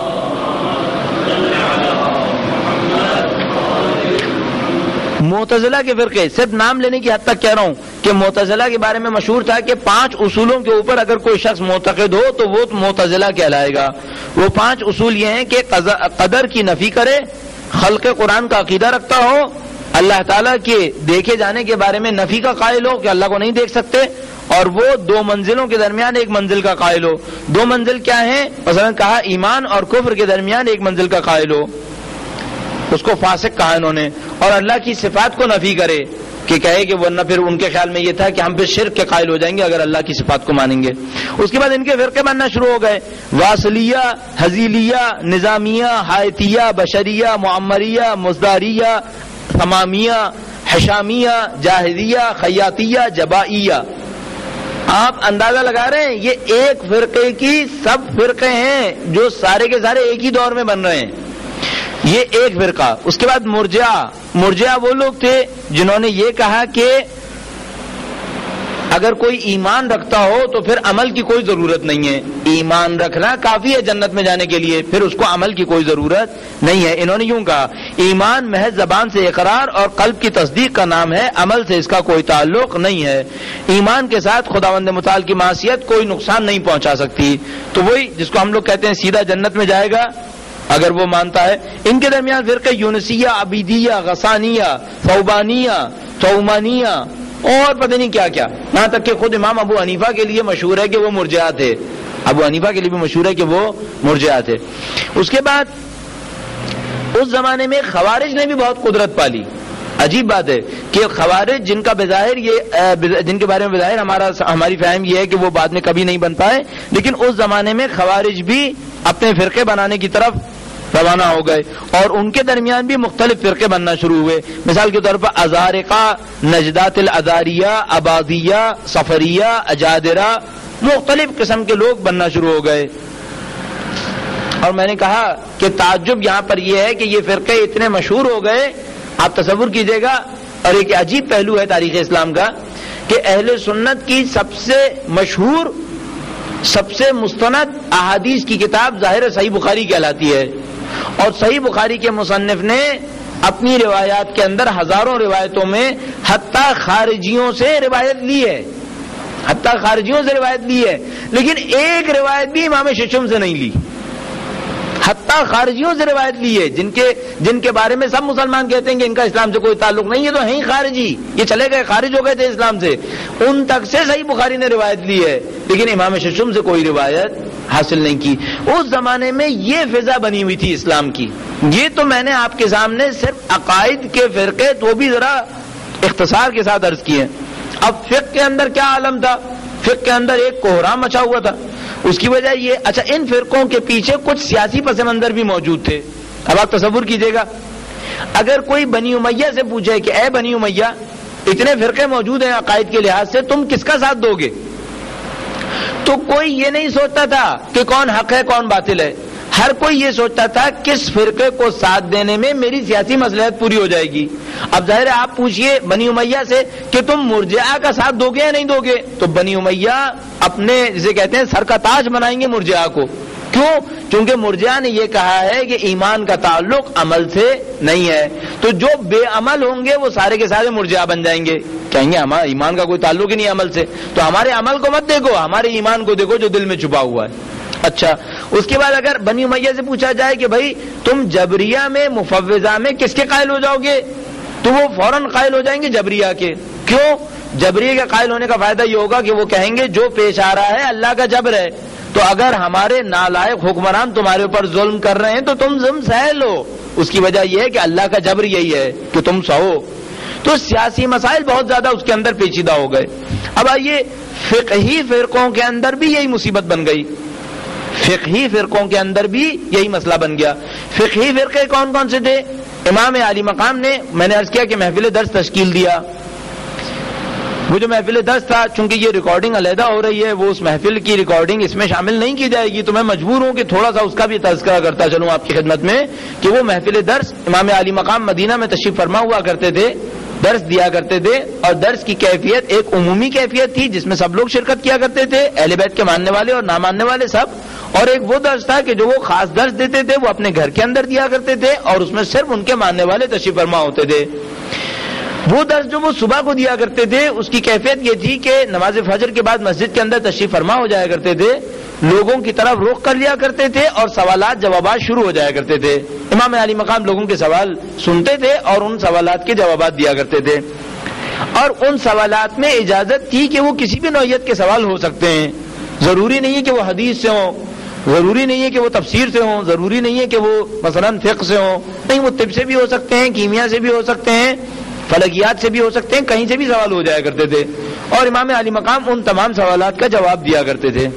معتزلہ کے فرقے، صرف نام لینے کی حد تک کہہ رہا ہوں کہ معتزلہ کے بارے میں مشہور تھا کہ پانچ اصولوں کے اوپر اگر کوئی شخص معتقد ہو تو وہ معتزلہ کہلائے گا. وہ پانچ اصول یہ ہیں کہ قدر کی نفی کرے، خلق قرآن کا عقیدہ رکھتا ہو، اللہ تعالیٰ کے دیکھے جانے کے بارے میں نفی کا قائل ہو کہ اللہ کو نہیں دیکھ سکتے، اور وہ دو منزلوں کے درمیان ایک منزل کا قائل ہو. دو منزل کیا ہیں؟ مثلا کہا ایمان اور کفر کے درمیان ایک منزل کا قائل ہو، اس کو فاسق کہا انہوں نے. اور اللہ کی صفات کو نفی کرے کہ کہے کہ ورنہ پھر ان کے خیال میں یہ تھا کہ ہم پھر شرک کے قائل ہو جائیں گے اگر اللہ کی صفات کو مانیں گے. اس کے بعد ان کے فرقے بننا شروع ہو گئے، واصلیہ، حزیلیہ، نظامیہ، حایتیہ، بشریہ، معمریہ، مزداریہ، تمامیہ، حشامیہ، جاہلیہ، خیاطیہ، جبائیہ. آپ اندازہ لگا رہے ہیں یہ ایک فرقے کی سب فرقے ہیں جو سارے کے سارے ایک ہی دور میں بن رہے ہیں. یہ ایک فرقہ. اس کے بعد مرجئہ. مرجئہ وہ لوگ تھے جنہوں نے یہ کہا کہ اگر کوئی ایمان رکھتا ہو تو پھر عمل کی کوئی ضرورت نہیں ہے، ایمان رکھنا کافی ہے جنت میں جانے کے لیے، پھر اس کو عمل کی کوئی ضرورت نہیں ہے. انہوں نے یوں کہا ایمان محض زبان سے اقرار اور قلب کی تصدیق کا نام ہے، عمل سے اس کا کوئی تعلق نہیں ہے. ایمان کے ساتھ خداوند متعال کی معصیت کوئی نقصان نہیں پہنچا سکتی. تو وہی جس کو ہم لوگ کہتے ہیں سیدھا جنت میں جائے گا اگر وہ مانتا ہے. ان کے درمیان فرقے یونسیہ، عبیدیہ، غسانیہ، ثوبانیہ، ثومانیہ اور پتہ نہیں کیا کیا، یہاں تک کہ خود امام ابو حنیفہ کے لیے مشہور ہے کہ وہ مرجئہ تھے. ابو حنیفہ کے لیے بھی مشہور ہے کہ وہ مرجئہ تھے. اس کے بعد اس زمانے میں خوارج نے بھی بہت قدرت پالی. عجیب بات ہے کہ خوارج جن کا بظاہر یہ جن کے بارے میں بظاہر ہمارا ہماری فہم یہ ہے کہ وہ بعد میں کبھی نہیں بن پائے، لیکن اس زمانے میں خوارج بھی اپنے فرقے بنانے کی طرف روانہ ہو گئے اور ان کے درمیان بھی مختلف فرقے بننا شروع ہوئے. مثال کے طور پر ازارقہ، نجدات الازاریہ، عبادیہ، صفریہ، اجادرہ، مختلف قسم کے لوگ بننا شروع ہو گئے. اور میں نے کہا کہ تعجب یہاں پر یہ ہے کہ یہ فرقے اتنے مشہور ہو گئے. آپ تصور کیجئے گا، اور ایک عجیب پہلو ہے تاریخ اسلام کا کہ اہل سنت کی سب سے مشہور، سب سے مستند احادیث کی کتاب ظاہر صحیح بخاری کہلاتی ہے، اور صحیح بخاری کے مصنف نے اپنی روایات کے اندر ہزاروں روایتوں میں حتیٰ خارجیوں سے روایت لی ہے، حتیٰ خارجیوں سے روایت لی ہے، لیکن ایک روایت بھی امام ششم سے نہیں لی. حتیٰ خارجیوں سے روایت لی ہے جن کے جن کے بارے میں سب مسلمان کہتے ہیں کہ ان کا اسلام سے کوئی تعلق نہیں ہے، تو ہیں خارجی، یہ چلے گئے، خارج ہو گئے تھے اسلام سے، ان تک سے صحیح بخاری نے روایت لی ہے، لیکن امام ششم سے کوئی روایت حاصل نہیں کی. اس زمانے میں یہ فضا بنی ہوئی تھی اسلام کی. یہ تو میں نے آپ کے سامنے صرف عقائد کے فرقے تو بھی ذرا اختصار کے ساتھ عرض کیے. اب فقہ کے اندر کیا عالم تھا؟ فقہ کے اندر ایک کوہرام مچا ہوا تھا. اس کی وجہ یہ، اچھا ان فرقوں کے پیچھے کچھ سیاسی پس منظر بھی موجود تھے. اب آپ تصور کیجئے گا، اگر کوئی بنی امیہ سے پوچھے کہ اے بنی امیہ، اتنے فرقے موجود ہیں عقائد کے لحاظ سے، تم کس کا ساتھ دو گے؟ تو کوئی یہ نہیں سوچتا تھا کہ کون حق ہے کون باطل ہے، ہر کوئی یہ سوچتا تھا کس فرقے کو ساتھ دینے میں میری سیاسی مصلحت پوری ہو جائے گی. اب ظاہر ہے آپ پوچھئے بنی امیہ سے کہ تم مرجئہ کا ساتھ دو گے یا نہیں دو گے، تو بنی امیہ اپنے جسے کہتے ہیں سر کا تاج بنائیں گے مرجئہ کو. کیوں؟ چونکہ مرجئہ نے یہ کہا ہے کہ ایمان کا تعلق عمل سے نہیں ہے، تو جو بے عمل ہوں گے وہ سارے کے سارے مرجئہ بن جائیں گے. کہیں گے ہمارا ایمان کا کوئی تعلق ہی نہیں عمل سے، تو ہمارے عمل کو مت دیکھو، ہمارے ایمان کو دیکھو جو دل میں چھپا ہوا ہے. اچھا، اس کے بعد اگر بنی امیہ سے پوچھا جائے کہ بھائی تم جبریہ میں مفوضہ میں کس کے قائل ہو جاؤ گے، تو وہ فوراً قائل ہو جائیں گے جبریہ کے. کیوں؟ جبریہ کے قائل ہونے کا فائدہ یہ ہوگا کہ وہ کہیں گے جو پیش آ رہا ہے اللہ کا جبر ہے، تو اگر ہمارے نالائق حکمران تمہارے اوپر ظلم کر رہے ہیں تو تم ظلم سہ لو. اس کی وجہ یہ ہے کہ اللہ کا جبر یہی ہے کہ تم سہو. تو سیاسی مسائل بہت زیادہ اس کے اندر پیچیدہ ہو گئے. اب آئیے فقہی فرقوں کے اندر بھی یہی مصیبت بن گئی، فقہی فرقوں کے اندر بھی یہی مسئلہ بن گیا. فقہی فرقے کون کون سے تھے؟ امام عالی مقام نے، میں نے عرض کیا کہ محفل درس تشکیل دیا، وہ جو محفل درس تھا، چونکہ یہ ریکارڈنگ علیحدہ ہو رہی ہے، وہ اس محفل کی ریکارڈنگ اس میں شامل نہیں کی جائے گی، تو میں مجبور ہوں کہ تھوڑا سا اس کا بھی تذکرہ کرتا چلوں آپ کی خدمت میں کہ وہ محفل درس امام علی مقام مدینہ میں تشریف فرما ہوا کرتے تھے، درس دیا کرتے تھے، اور درس کی کیفیت ایک عمومی کیفیت تھی جس میں سب لوگ شرکت کیا کرتے تھے، اہل بیت کے ماننے والے اور نہ ماننے والے سب، اور ایک وہ درس تھا کہ جو وہ خاص درس دیتے تھے وہ اپنے گھر کے اندر دیا کرتے تھے اور اس میں صرف ان کے ماننے والے تشریف فرما ہوتے تھے۔ وہ درس جو وہ صبح کو دیا کرتے تھے اس کی کیفیت یہ تھی کہ نماز فجر کے بعد مسجد کے اندر تشریف فرما ہو جایا کرتے تھے، لوگوں کی طرف رخ کر لیا کرتے تھے اور سوالات جوابات شروع ہو جایا کرتے تھے۔ امام علی مقام لوگوں کے سوال سنتے تھے اور ان سوالات کے جوابات دیا کرتے تھے، اور ان سوالات میں اجازت تھی کہ وہ کسی بھی نوعیت کے سوال ہو سکتے ہیں، ضروری نہیں ہے کہ وہ حدیث سے ہوں، ضروری نہیں ہے کہ وہ تفسیر سے ہوں، ضروری نہیں ہے کہ وہ مثلاً فقہ سے ہوں، نہیں، وہ طب سے بھی ہو سکتے ہیں، کیمیا سے بھی ہو سکتے ہیں، فلکیات سے بھی ہو سکتے ہیں، کہیں سے بھی سوال ہو جایا کرتے تھے، اور امام علی مقام ان تمام سوالات کا جواب دیا کرتے تھے۔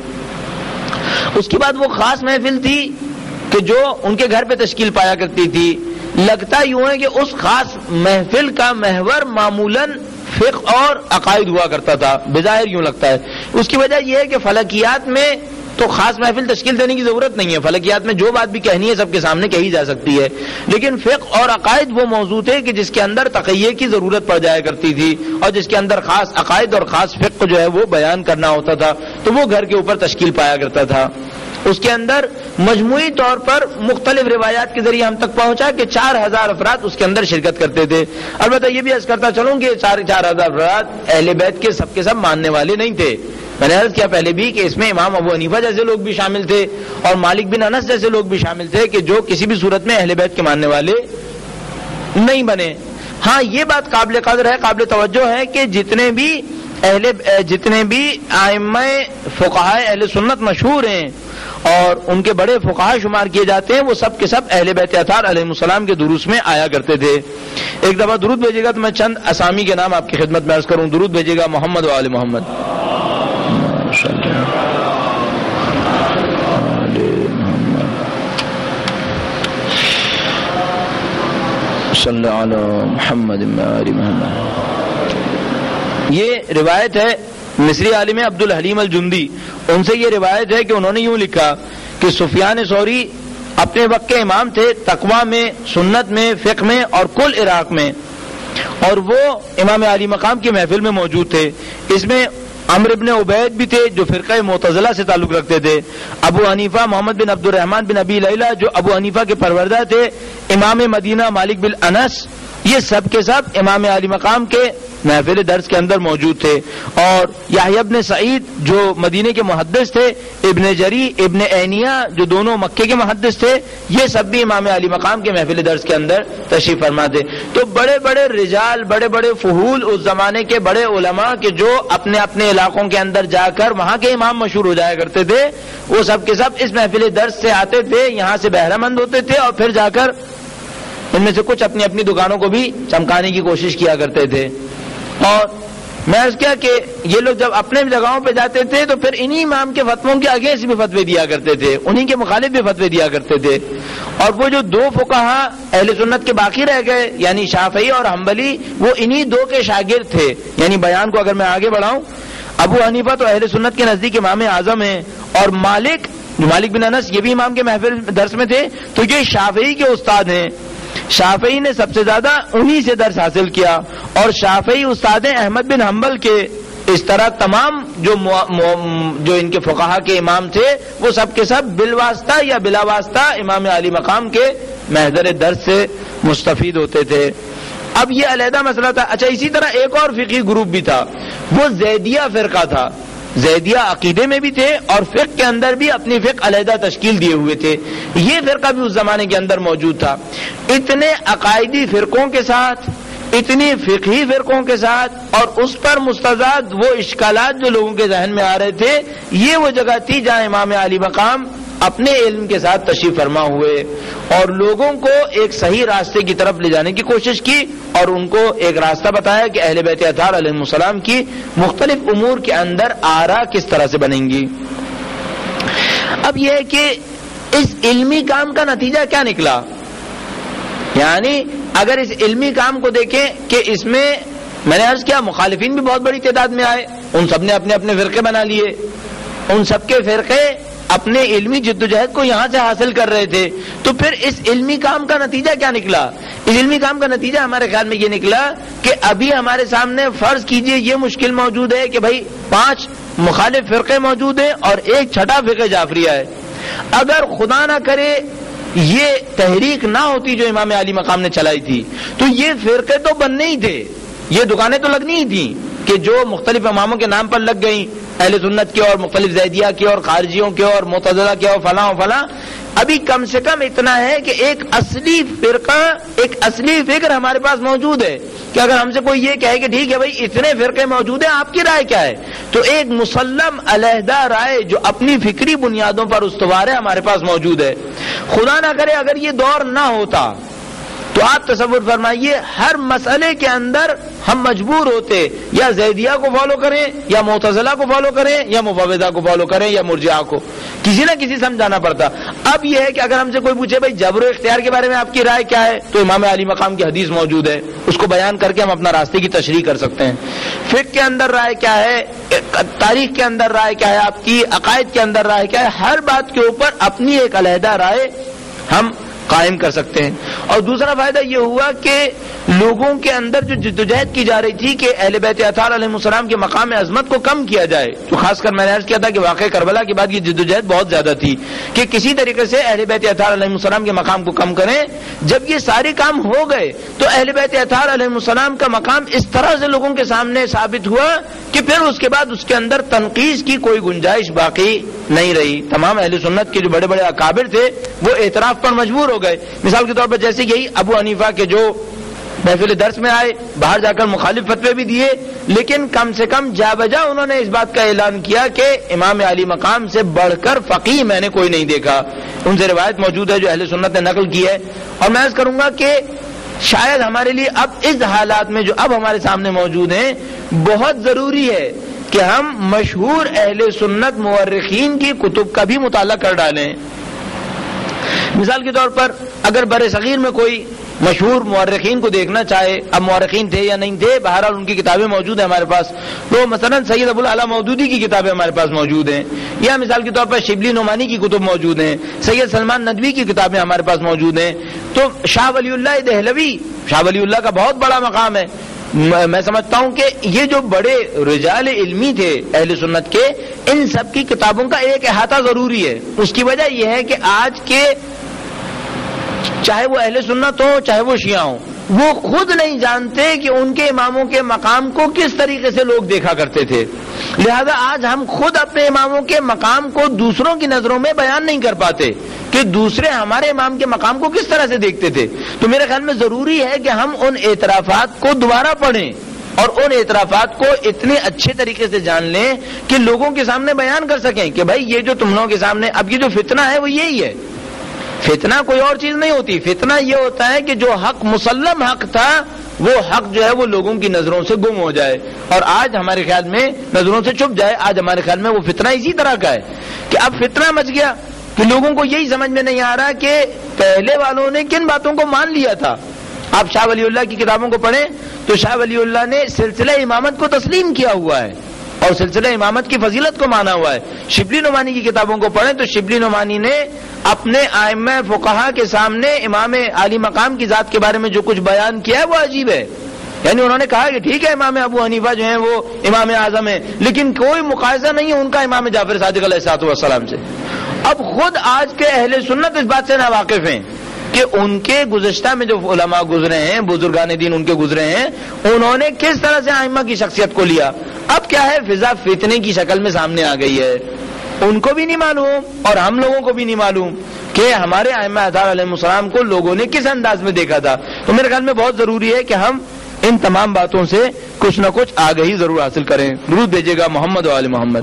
اس کے بعد وہ خاص محفل تھی کہ جو ان کے گھر پہ تشکیل پایا کرتی تھی، لگتا یوں ہے کہ اس خاص محفل کا محور معمولاً فقہ اور عقائد ہوا کرتا تھا، بظاہر یوں لگتا ہے۔ اس کی وجہ یہ ہے کہ فلکیات میں تو خاص محفل تشکیل دینے کی ضرورت نہیں ہے، فلکیات میں جو بات بھی کہنی ہے سب کے سامنے کہی جا سکتی ہے، لیکن فقہ اور عقائد وہ موضوع تھے کہ جس کے اندر تقیہ کی ضرورت پڑ جایا کرتی تھی اور جس کے اندر خاص عقائد اور خاص فقہ جو ہے وہ بیان کرنا ہوتا تھا، تو وہ گھر کے اوپر تشکیل پایا کرتا تھا۔ اس کے اندر مجموعی طور پر مختلف روایات کے ذریعے ہم تک پہنچا کہ چار ہزار افراد اس کے اندر شرکت کرتے تھے۔ البتہ یہ بھی عرض کرتا چلوں کہ چار چار ہزار افراد اہل بیت کے سب کے سب ماننے والے نہیں تھے۔ میں نے عرض کیا پہلے بھی کہ اس میں امام ابو حنیفہ جیسے لوگ بھی شامل تھے اور مالک بن انس جیسے لوگ بھی شامل تھے کہ جو کسی بھی صورت میں اہل بیت کے ماننے والے نہیں بنے۔ ہاں، یہ بات قابل قدر ہے، قابل توجہ ہے کہ جتنے بھی اہل جتنے بھی ائمہ فقہاء اہل سنت مشہور ہیں اور ان کے بڑے فقہاء شمار کیے جاتے ہیں، وہ سب کے سب اہل بیت اطہار علیہم السلام کے دروس میں آیا کرتے تھے۔ ایک دفعہ درود بھیجیے گا تو میں چند اسامی کے نام آپ کی خدمت میں عرض کروں۔ درود بھیجیے گا محمد و آل محمد، صلی علی محمد و آل محمد۔ یہ روایت ہے مصری عالم عبد الحلیم الجندی، ان سے یہ روایت ہے کہ انہوں نے یوں لکھا کہ سفیان ثوری اپنے وقت کے امام تھے تقویٰ میں، سنت میں، فقہ میں اور کل عراق میں، اور وہ امام علی مقام کی محفل میں موجود تھے۔ اس میں عمرو بن عبید بھی تھے جو فرقہ معتزلہ سے تعلق رکھتے تھے، ابو حنیفہ محمد بن عبد الرحمن بن ابی لیلہ جو ابو حنیفہ کے پروردہ تھے، امام مدینہ مالک بن انس، یہ سب کے سب امام علی مقام کے محفل درس کے اندر موجود تھے، اور یحییٰ ابن سعید جو مدینے کے محدث تھے، ابن جری ابن عینیہ جو دونوں مکے کے محدث تھے، یہ سب بھی امام علی مقام کے محفل درس کے اندر تشریف فرما تھے۔ تو بڑے بڑے رجال، بڑے بڑے فحول اس زمانے کے بڑے علماء کے جو اپنے اپنے علاقوں کے اندر جا کر وہاں کے امام مشہور ہو جایا کرتے تھے، وہ سب کے سب اس محفل درس سے آتے تھے، یہاں سے بہرہ مند ہوتے تھے اور پھر جا کر ان میں سے کچھ اپنی اپنی دکانوں کو بھی چمکانے کی کوشش کیا کرتے تھے۔ اور میں اس کیا کہ یہ لوگ جب اپنے جگہوں پہ جاتے تھے تو پھر انہی امام کے فتووں کے اگینسٹ بھی فتوے دیا کرتے تھے، انہی کے مخالف بھی فتوے دیا کرتے تھے۔ اور وہ جو دو فقہا اہل سنت کے باقی رہ گئے یعنی شافعی اور حنبلی، وہ انہی دو کے شاگرد تھے۔ یعنی بیان کو اگر میں آگے بڑھاؤں، ابو حنیفہ تو اہل سنت کے نزدیک امام اعظم ہیں، اور مالک مالک بن انس یہ بھی امام کے محفل درس میں تھے، تو یہ شافعی کے استاد ہیں۔ شافعی نے سب سے زیادہ انہی سے درس حاصل کیا، اور شافعی استاد احمد بن حنبل کے، اس طرح تمام جو جو ان کے فقہا کے امام تھے وہ سب کے سب بالواسطہ یا بلا واسطہ امام علی مقام کے محضر درس سے مستفید ہوتے تھے۔ اب یہ علیحدہ مسئلہ تھا۔ اچھا، اسی طرح ایک اور فقہی گروپ بھی تھا، وہ زیدیہ فرقہ تھا۔ زیدیہ عقیدے میں بھی تھے اور فقہ کے اندر بھی اپنی فقہ علیحدہ تشکیل دیے ہوئے تھے۔ یہ فرقہ بھی اس زمانے کے اندر موجود تھا۔ اتنے عقائدی فرقوں کے ساتھ، اتنی فقہی فرقوں کے ساتھ، اور اس پر مستزاد وہ اشکالات جو لوگوں کے ذہن میں آ رہے تھے، یہ وہ جگہ تھی جہاں امام علی مقام اپنے علم کے ساتھ تشریف فرما ہوئے اور لوگوں کو ایک صحیح راستے کی طرف لے جانے کی کوشش کی، اور ان کو ایک راستہ بتایا کہ اہل بیت اطہار علیہم السلام کی مختلف امور کے اندر آرا کس طرح سے بنیں گی۔ اب یہ ہے کہ اس علمی کام کا نتیجہ کیا نکلا، یعنی اگر اس علمی کام کو دیکھیں کہ اس میں میں نے عرض کیا مخالفین بھی بہت بڑی تعداد میں آئے، ان سب نے اپنے اپنے فرقے بنا لیے، ان سب کے فرقے اپنے علمی جدوجہد کو یہاں سے حاصل کر رہے تھے. تو پھر اس علمی کام کا نتیجہ کیا نکلا؟ اس علمی کام کا نتیجہ ہمارے خیال میں یہ نکلا کہ ابھی ہمارے سامنے فرض کیجئے یہ مشکل موجود ہے کہ بھائی پانچ مخالف فرقے موجود ہیں اور ایک چھٹا فرقہ جعفریہ ہے. اگر خدا نہ کرے یہ تحریک نہ ہوتی جو امام علی مقام نے چلائی تھی تو یہ فرقے تو بننے ہی تھے، یہ دکانیں تو لگنی ہی تھیں کہ جو مختلف اماموں کے نام پر لگ گئیں، اہل سنت کی اور مختلف زیدیہ کی اور خارجیوں کے اور معتزلہ کے اور فلاں فلاں. ابھی کم سے کم اتنا ہے کہ ایک اصلی فرقہ، ایک اصلی فکر ہمارے پاس موجود ہے کہ اگر ہم سے کوئی یہ کہے کہ ٹھیک ہے بھائی اتنے فرقے موجود ہیں، آپ کی رائے کیا ہے، تو ایک مسلم علیحدہ رائے جو اپنی فکری بنیادوں پر استوار ہے ہمارے پاس موجود ہے. خدا نہ کرے اگر یہ دور نہ ہوتا تو آپ تصور فرمائیے ہر مسئلے کے اندر ہم مجبور ہوتے یا زیدیہ کو فالو کریں یا معتزلہ کو فالو کریں یا مفوضہ کو فالو کریں یا مرجعہ کو، کسی نہ کسی سمجھانا پڑتا. اب یہ ہے کہ اگر ہم سے کوئی پوچھے بھائی جبر و اختیار کے بارے میں آپ کی رائے کیا ہے تو امام علی مقام کی حدیث موجود ہے، اس کو بیان کر کے ہم اپنا راستے کی تشریح کر سکتے ہیں. فقہ کے اندر رائے کیا ہے، تاریخ کے اندر رائے کیا ہے آپ کی، عقائد کے اندر رائے کیا ہے، ہر بات کے اوپر اپنی ایک علیحدہ رائے ہم قائم کر سکتے ہیں. اور دوسرا فائدہ یہ ہوا کہ لوگوں کے اندر جو جدوجہد کی جا رہی تھی کہ اہل بیت اطہار علیہ السلام کے مقام عظمت کو کم کیا جائے، تو خاص کر میں نے عرض کیا تھا کہ واقعہ کربلا کے بعد یہ جدوجہد بہت زیادہ تھی کہ کسی طریقے سے اہل بیت اطہار علیہ السلام کے مقام کو کم کریں. جب یہ سارے کام ہو گئے تو اہل بیت اطہار علیہ السلام کا مقام اس طرح سے لوگوں کے سامنے ثابت ہوا کہ پھر اس کے بعد اس کے اندر تنقیص کی کوئی گنجائش باقی نہیں رہی. تمام اہل سنت کے جو بڑے بڑے اکابر تھے وہ اعتراف پر مجبور ہو گئے. مثال کے طور پر جیسے یہی ابو حنیفہ کے جو محفل درس میں آئے، باہر جا کر مخالف فتوے بھی دیے، لیکن کم سے کم جا بجا انہوں نے اس بات کا اعلان کیا کہ امام علی مقام سے بڑھ کر فقیہ میں نے کوئی نہیں دیکھا. ان سے روایت موجود ہے جو اہل سنت نے نقل کی ہے. اور میں عرض کروں گا کہ شاید ہمارے لیے اب اس حالات میں جو اب ہمارے سامنے موجود ہیں بہت ضروری ہے کہ ہم مشہور اہل سنت مورخین کی کتب کا بھی مطالعہ کر ڈالیں. مثال کے طور پر اگر بر صغیر میں کوئی مشہور مورخین کو دیکھنا چاہے، اب مورخین تھے یا نہیں تھے، بہرحال ان کی کتابیں موجود ہیں ہمارے پاس، تو مثلا سید ابو الاعلی مودودی کی کتابیں ہمارے پاس موجود ہیں، یا مثال کے طور پر شبلی نعمانی کی کتب موجود ہیں، سید سلمان ندوی کی کتابیں ہمارے پاس موجود ہیں. تو شاہ ولی اللہ دہلوی، شاہ ولی اللہ کا بہت بڑا مقام ہے. میں سمجھتا ہوں کہ یہ جو بڑے رجال علمی تھے اہل سنت کے، ان سب کی کتابوں کا ایک احاطہ ضروری ہے. اس کی وجہ یہ ہے کہ آج کے چاہے وہ اہل سنت ہو چاہے وہ شیعہ ہوں، وہ خود نہیں جانتے کہ ان کے اماموں کے مقام کو کس طریقے سے لوگ دیکھا کرتے تھے. لہذا آج ہم خود اپنے اماموں کے مقام کو دوسروں کی نظروں میں بیان نہیں کر پاتے کہ دوسرے ہمارے امام کے مقام کو کس طرح سے دیکھتے تھے. تو میرے خیال میں ضروری ہے کہ ہم ان اعترافات کو دوبارہ پڑھیں اور ان اعترافات کو اتنے اچھے طریقے سے جان لیں کہ لوگوں کے سامنے بیان کر سکیں کہ بھائی یہ جو تم لوگوں کے سامنے اب یہ جو فتنہ ہے وہ یہی ہے. فتنہ کوئی اور چیز نہیں ہوتی، فتنہ یہ ہوتا ہے کہ جو حق مسلم حق تھا وہ حق جو ہے وہ لوگوں کی نظروں سے گم ہو جائے اور آج ہمارے خیال میں نظروں سے چھپ جائے. آج ہمارے خیال میں وہ فتنہ اسی طرح کا ہے کہ اب فتنہ مچ گیا کہ لوگوں کو یہی سمجھ میں نہیں آ رہا کہ پہلے والوں نے کن باتوں کو مان لیا تھا. آپ شاہ ولی اللہ کی کتابوں کو پڑھیں تو شاہ ولی اللہ نے سلسلہ امامت کو تسلیم کیا ہوا ہے اور سلسلہ امامت کی فضیلت کو مانا ہوا ہے. شبلی نعمانی کی کتابوں کو پڑھیں تو شبلی نعمانی نے اپنے ائمہ فقہا کے سامنے امام علی مقام کی ذات کے بارے میں جو کچھ بیان کیا ہے وہ عجیب ہے. یعنی انہوں نے کہا کہ ٹھیک ہے امام ابو حنیفہ جو ہیں وہ امام اعظم ہیں، لیکن کوئی مقایسہ نہیں ہے ان کا امام جعفر صادق علیہ الصلوۃ والسلام سے. اب خود آج کے اہل سنت اس بات سے ناواقف ہیں کہ ان کے گزشتہ میں جو علماء گزرے ہیں، بزرگان دین ان کے گزرے ہیں، انہوں نے کس طرح سے ائمہ کی شخصیت کو لیا. اب کیا ہے، فضا فتنے کی شکل میں سامنے آ گئی ہے. ان کو بھی نہیں معلوم اور ہم لوگوں کو بھی نہیں معلوم کہ ہمارے ائمہ اطہار علیہ السلام کو لوگوں نے کس انداز میں دیکھا تھا. تو میرے خیال میں بہت ضروری ہے کہ ہم ان تمام باتوں سے کچھ نہ کچھ آگہی ضرور حاصل کریں. درود بھیجیے گا محمد و آل محمد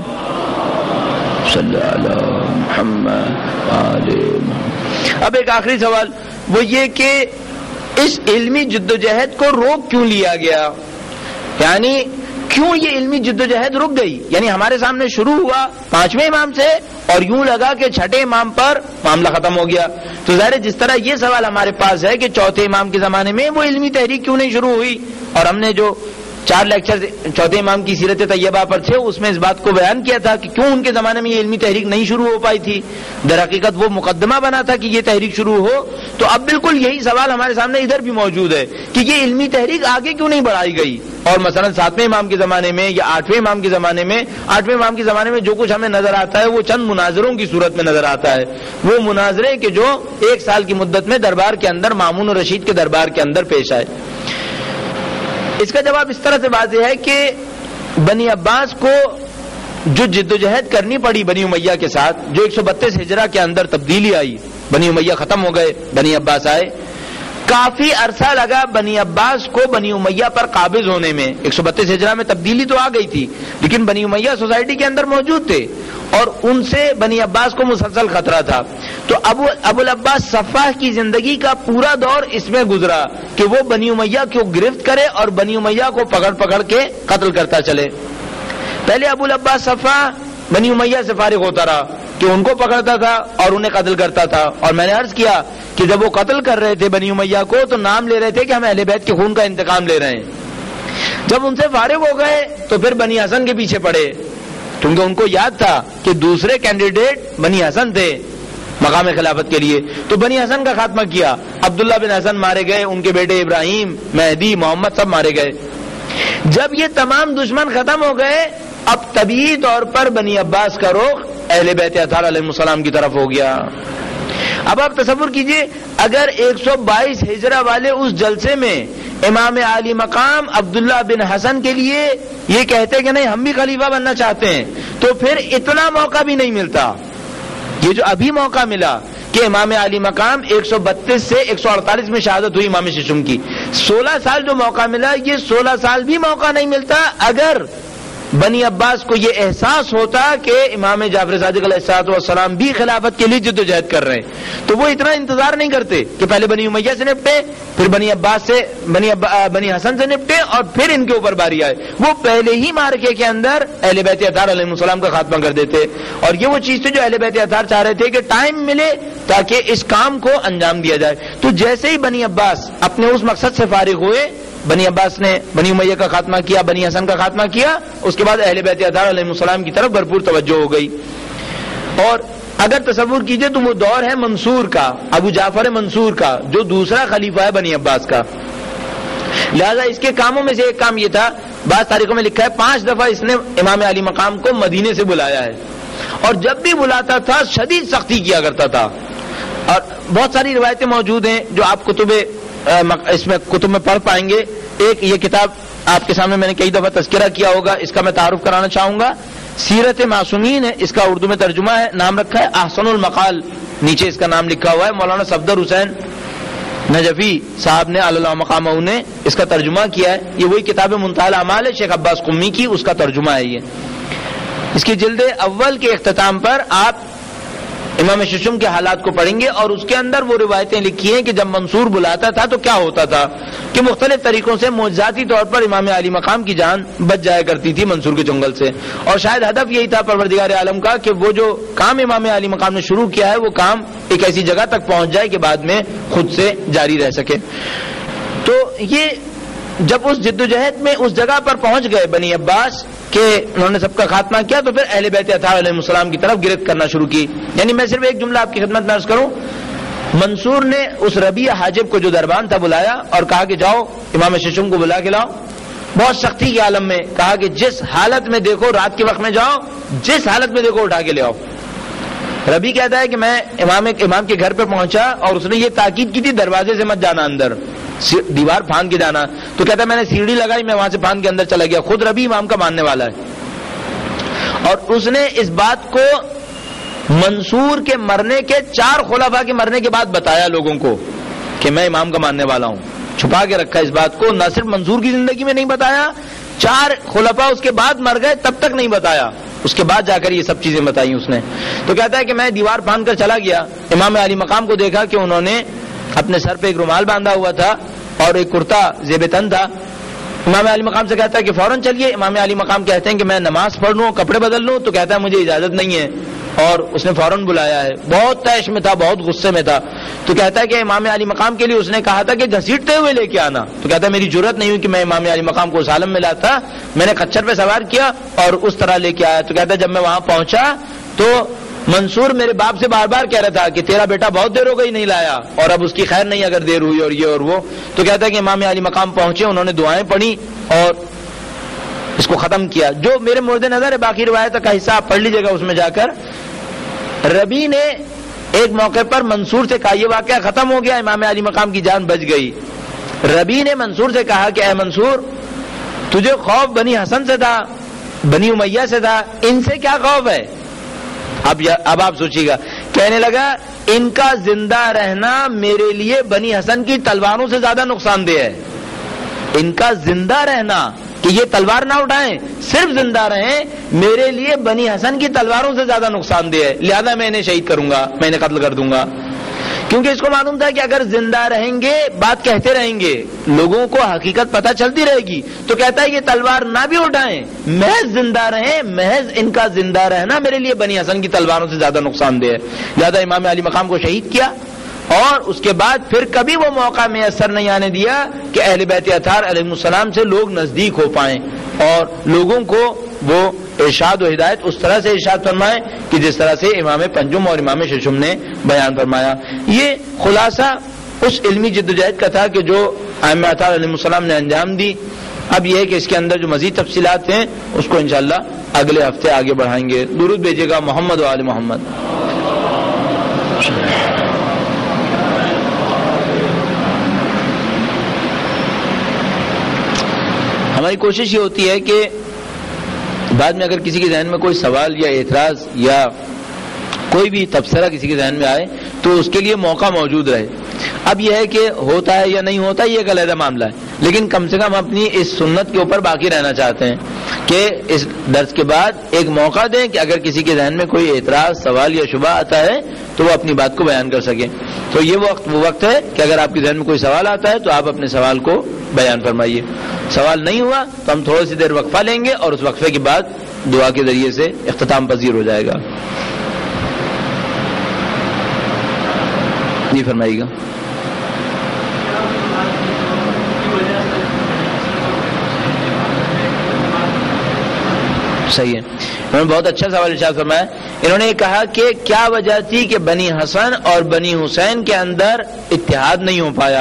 صلی اللہ علیہ محمد آل محمد. اب ایک آخری سوال وہ یہ کہ اس علمی جدوجہد کو روک کیوں لیا گیا، یعنی کیوں یہ علمی جدوجہد رک گئی. یعنی ہمارے سامنے شروع ہوا پانچویں امام سے اور یوں لگا کہ چھٹے امام پر معاملہ ختم ہو گیا. تو ظاہر جس طرح یہ سوال ہمارے پاس ہے کہ چوتھے امام کے زمانے میں وہ علمی تحریک کیوں نہیں شروع ہوئی، اور ہم نے جو چار لیکچر چوتھے امام کی سیرت طیبہ پر تھے، اس میں اس بات کو بیان کیا تھا کہ کیوں ان کے زمانے میں یہ علمی تحریک نہیں شروع ہو پائی تھی. در حقیقت وہ مقدمہ بنا تھا کہ یہ تحریک شروع ہو. تو اب بالکل یہی سوال ہمارے سامنے ادھر بھی موجود ہے کہ یہ علمی تحریک آگے کیوں نہیں بڑھائی گئی. اور مثلا ساتویں امام کے زمانے میں یا آٹھویں امام کے زمانے میں آٹھویں امام کے زمانے میں جو کچھ ہمیں نظر آتا ہے وہ چند مناظروں کی صورت میں نظر آتا ہے. وہ مناظرے کہ جو ایک سال کی مدت میں دربار کے اندر مامون رشید کے دربار کے اندر پیش آئے. اس کا جواب اس طرح سے واضح ہے کہ بنی عباس کو جو جدوجہد کرنی پڑی بنی امیہ کے ساتھ، جو ایک سو بتیس ہجرہ کے اندر تبدیلی آئی، بنی امیہ ختم ہو گئے، بنی عباس آئے، کافی عرصہ لگا بنی عباس کو بنی امیہ پر قابض ہونے میں. ایک سو بتیس ہجرہ میں تبدیلی تو آ گئی تھی لیکن بنی امیہ سوسائٹی کے اندر موجود تھے اور ان سے بنی عباس کو مسلسل خطرہ تھا. تو ابو ابو العباس صفاح کی زندگی کا پورا دور اس میں گزرا کہ وہ بنی امیہ کو گرفت کرے اور بنی امیہ کو پکڑ پکڑ کے قتل کرتا چلے. پہلے ابو العباس صفاح بنی امیہ سے فارغ ہوتا رہا کہ ان کو پکڑتا تھا اور انہیں قتل کرتا تھا. اور میں نے عرض کیا کہ جب وہ قتل کر رہے تھے بنی امیہ کو تو نام لے رہے تھے کہ ہم اہل بیت کے خون کا انتقام لے رہے ہیں. جب ان سے فارغ ہو گئے تو پھر بنی حسن کے پیچھے پڑے کیونکہ ان کو یاد تھا کہ دوسرے کینڈیڈیٹ بنی حسن تھے مقام خلافت کے لیے. تو بنی حسن کا خاتمہ کیا. عبداللہ بن حسن مارے گئے، ان کے بیٹے ابراہیم، مہدی، محمد سب مارے گئے. جب یہ تمام دشمن ختم ہو گئے اب طبیعی طور پر بنی عباس کا رخ اہل بیت اطہار علیہ السلام کی طرف ہو گیا. اب آپ تصور کیجئے اگر ایک سو بائیس ہجرہ والے اس جلسے میں امام عالی مقام عبداللہ بن حسن کے لیے یہ کہتے کہ نہیں ہم بھی خلیفہ بننا چاہتے ہیں تو پھر اتنا موقع بھی نہیں ملتا. یہ جو ابھی موقع ملا کہ امام عالی مقام ایک سو بتیس سے ایک سو اڑتالیس میں شہادت ہوئی امام ششم کی، سولہ سال جو موقع ملا یہ سولہ سال بھی موقع نہیں ملتا اگر بنی عباس کو یہ احساس ہوتا کہ امام جعفر صادق علیہ الصلوۃ والسلام بھی خلافت کے لیے جدوجہد کر رہے ہیں تو وہ اتنا انتظار نہیں کرتے کہ پہلے بنی امیہ سے نپٹے پھر بنی عباس سے بنی بنی حسن سے نپٹے اور پھر ان کے اوپر باری آئے. وہ پہلے ہی مارکے کے اندر اہل بیت اطہار علیہ السلام کا خاتمہ کر دیتے. اور یہ وہ چیز تھی جو اہل بیت اطہار چاہ رہے تھے کہ ٹائم ملے تاکہ اس کام کو انجام دیا جائے. تو جیسے ہی بنی عباس اپنے اس مقصد سے فارغ ہوئے، بنی عباس نے بنی امیہ کا خاتمہ کیا، بنی حسن کا خاتمہ کیا، اس کے بعد اہل بیت اطہار علیہ السلام کی طرف بھرپور توجہ ہو گئی. اور اگر تصور کیجئے تو وہ دور ہے منصور کا، ابو جعفر منصور کا جو دوسرا خلیفہ ہے بنی عباس کا. لہذا اس کے کاموں میں سے ایک کام یہ تھا، بعض تاریخوں میں لکھا ہے پانچ دفعہ اس نے امام علی مقام کو مدینے سے بلایا ہے اور جب بھی بلاتا تھا شدید سختی کیا کرتا تھا. اور بہت ساری روایتیں موجود ہیں جو آپ کتب اس میں کتب میں پڑھ پائیں گے. ایک یہ کتاب آپ کے سامنے میں نے کئی دفعہ تذکرہ کیا ہوگا، اس کا میں تعارف کرانا چاہوں گا. سیرت معصومین ہے، اس کا اردو میں ترجمہ ہے، نام رکھا ہے احسن المقال، نیچے اس کا نام لکھا ہوا ہے. مولانا صفدر حسین نجفی صاحب نے اللہ مقامہ نے اس کا ترجمہ کیا ہے. یہ وہی کتاب منتہی الاعمال ہے شیخ عباس قمی کی، اس کا ترجمہ ہے یہ. اس کی جلد اول کے اختتام پر آپ امام ششم کے حالات کو پڑھیں گے اور اس کے اندر وہ روایتیں لکھی ہیں کہ جب منصور بلاتا تھا تو کیا ہوتا تھا کہ مختلف طریقوں سے معجزاتی طور پر امام علی مقام کی جان بچ جایا کرتی تھی منصور کے چنگل سے. اور شاید ہدف یہی تھا پروردگار عالم کا کہ وہ جو کام امام علی مقام نے شروع کیا ہے وہ کام ایک ایسی جگہ تک پہنچ جائے کہ بعد میں خود سے جاری رہ سکے. تو یہ جب اس جدوجہد میں اس جگہ پر پہنچ گئے بنی عباس کہ انہوں نے سب کا خاتمہ کیا تو پھر اہل بیت اطہار علیہ السلام کی طرف گرفت کرنا شروع کی. یعنی میں صرف ایک جملہ آپ کی خدمت میں عرض کروں، منصور نے اس ربیع حاجب کو جو دربان تھا بلایا اور کہا کہ جاؤ امام ششم کو بلا کے لاؤ. بہت سختی کے عالم میں کہا کہ جس حالت میں دیکھو رات کے وقت میں جاؤ، جس حالت میں دیکھو اٹھا کے لے آؤ. ربیع کہتا ہے کہ میں امام امام کے گھر پہ پہنچا اور اس نے یہ تاکید کی تھی دروازے سے مت جانا، اندر دیوار پھاند کے جانا. تو کہتا ہے میں نے سیڑھی لگائی، میں وہاں سے پھاند کے اندر چلا گیا. خود ربیع امام کا ماننے والا ہے اور اس نے اس بات کو منصور کے مرنے کے چار خلفاء کے مرنے کے بعد بتایا لوگوں کو کہ میں امام کا ماننے والا ہوں. چھپا کے رکھا اس بات کو، نہ صرف منصور کی زندگی میں نہیں بتایا، چار خلفاء اس کے بعد مر گئے تب تک نہیں بتایا، اس کے بعد جا کر یہ سب چیزیں بتائی اس نے. تو کہتا ہے کہ میں دیوار پھاند کر چلا گیا، امام علی مقام کو دیکھا کہ انہوں نے اپنے سر پہ ایک رومال باندھا ہوا تھا اور ایک کرتا زیب تن تھا. امام علی مقام سے کہتا ہے کہ فوراً چلیے. امام علی مقام کہتے ہیں کہ میں نماز پڑھ لوں، کپڑے بدل لوں، تو کہتا ہے مجھے اجازت نہیں ہے. اور اس نے فوراً بلایا ہے، بہت طیش میں تھا، بہت غصے میں تھا، تو کہتا ہے کہ امام علی مقام کے لیے اس نے کہا تھا کہ گھسیٹتے ہوئے لے کے آنا، تو کہتا ہے میری جرت نہیں ہوئی کہ میں امام علی مقام کو اس عالم میں لاتا، میں نے کچھر پہ سوار کیا اور اس طرح لے کے آیا۔ تو کہتا ہے جب میں وہاں پہنچا تو منصور میرے باپ سے بار بار کہہ رہا تھا کہ تیرا بیٹا بہت دیر ہو گئی نہیں لایا اور اب اس کی خیر نہیں اگر دیر ہوئی اور یہ اور وہ۔ تو کہتا ہے کہ امام علی مقام پہنچے، انہوں نے دعائیں پڑھی اور اس کو ختم کیا۔ جو میرے مورد نظر ہے، باقی روایت کا حصہ آپ پڑھ لیجیے گا اس میں جا کر، ربی نے ایک موقع پر منصور سے کہا، یہ واقعہ ختم ہو گیا، امام علی مقام کی جان بچ گئی۔ ربی نے منصور سے کہا کہ اے منصور، تجھے خوف بنی حسن سے تھا، بنی امیہ سے تھا، ان سے کیا خوف ہے؟ اب اب آپ سوچیے گا، کہنے لگا ان کا زندہ رہنا میرے لیے بنی حسن کی تلواروں سے زیادہ نقصان دہ ہے۔ ان کا زندہ رہنا کہ یہ تلوار نہ اٹھائیں، صرف زندہ رہیں، میرے لیے بنی حسن کی تلواروں سے زیادہ نقصان دہ ہے، لہذا میں انہیں شہید کروں گا، میں انہیں قتل کر دوں گا۔ کیونکہ اس کو معلوم تھا کہ اگر زندہ رہیں گے بات کہتے رہیں گے، لوگوں کو حقیقت پتہ چلتی رہے گی، تو کہتا ہے یہ تلوار نہ بھی اٹھائیں، محض زندہ رہیں، محض ان کا زندہ رہنا میرے لیے بنی حسن کی تلواروں سے زیادہ نقصان دہ ہے، لہذا امام علی مقام کو شہید کیا۔ اور اس کے بعد پھر کبھی وہ موقع میسر نہیں آنے دیا کہ اہل بیت اطہار علیہ السلام سے لوگ نزدیک ہو پائیں اور لوگوں کو وہ ارشاد و ہدایت اس طرح سے ارشاد فرمائے کہ جس طرح سے امام پنجم اور امام ششم نے بیان فرمایا۔ یہ خلاصہ اس علمی جدوجہد کا تھا کہ جو ائمہ اطہار علیہ السلام نے انجام دی۔ اب یہ ہے کہ اس کے اندر جو مزید تفصیلات ہیں اس کو انشاءاللہ اگلے ہفتے آگے بڑھائیں گے۔ درود بھیجیے گا محمد و آل محمد۔ ہماری کوشش یہ ہوتی ہے کہ بعد میں اگر کسی کے ذہن میں کوئی سوال یا اعتراض یا کوئی بھی تبصرہ کسی کے ذہن میں آئے تو اس کے لیے موقع موجود رہے۔ اب یہ ہے کہ ہوتا ہے یا نہیں ہوتا یہ ایک علیحدہ معاملہ ہے، لیکن کم سے کم اپنی اس سنت کے اوپر باقی رہنا چاہتے ہیں کہ اس درس کے بعد ایک موقع دیں کہ اگر کسی کے ذہن میں کوئی اعتراض، سوال یا شبہ آتا ہے تو وہ اپنی بات کو بیان کر سکیں۔ تو یہ وقت وہ وقت ہے کہ اگر آپ کے ذہن میں کوئی سوال آتا ہے تو آپ اپنے سوال کو بیان فرمائیے۔ سوال نہیں ہوا تو ہم تھوڑی سی دیر وقفہ لیں گے اور اس وقفے کے بعد دعا کے ذریعے سے اختتام پذیر ہو جائے گا۔ جی فرمائیے گا۔ صحیح ہے، انہوں نے بہت اچھا سوال ارشاد فرمایا۔ انہوں نے کہا کہ کیا وجہ تھی کہ بنی حسن اور بنی حسین کے اندر اتحاد نہیں ہو پایا؟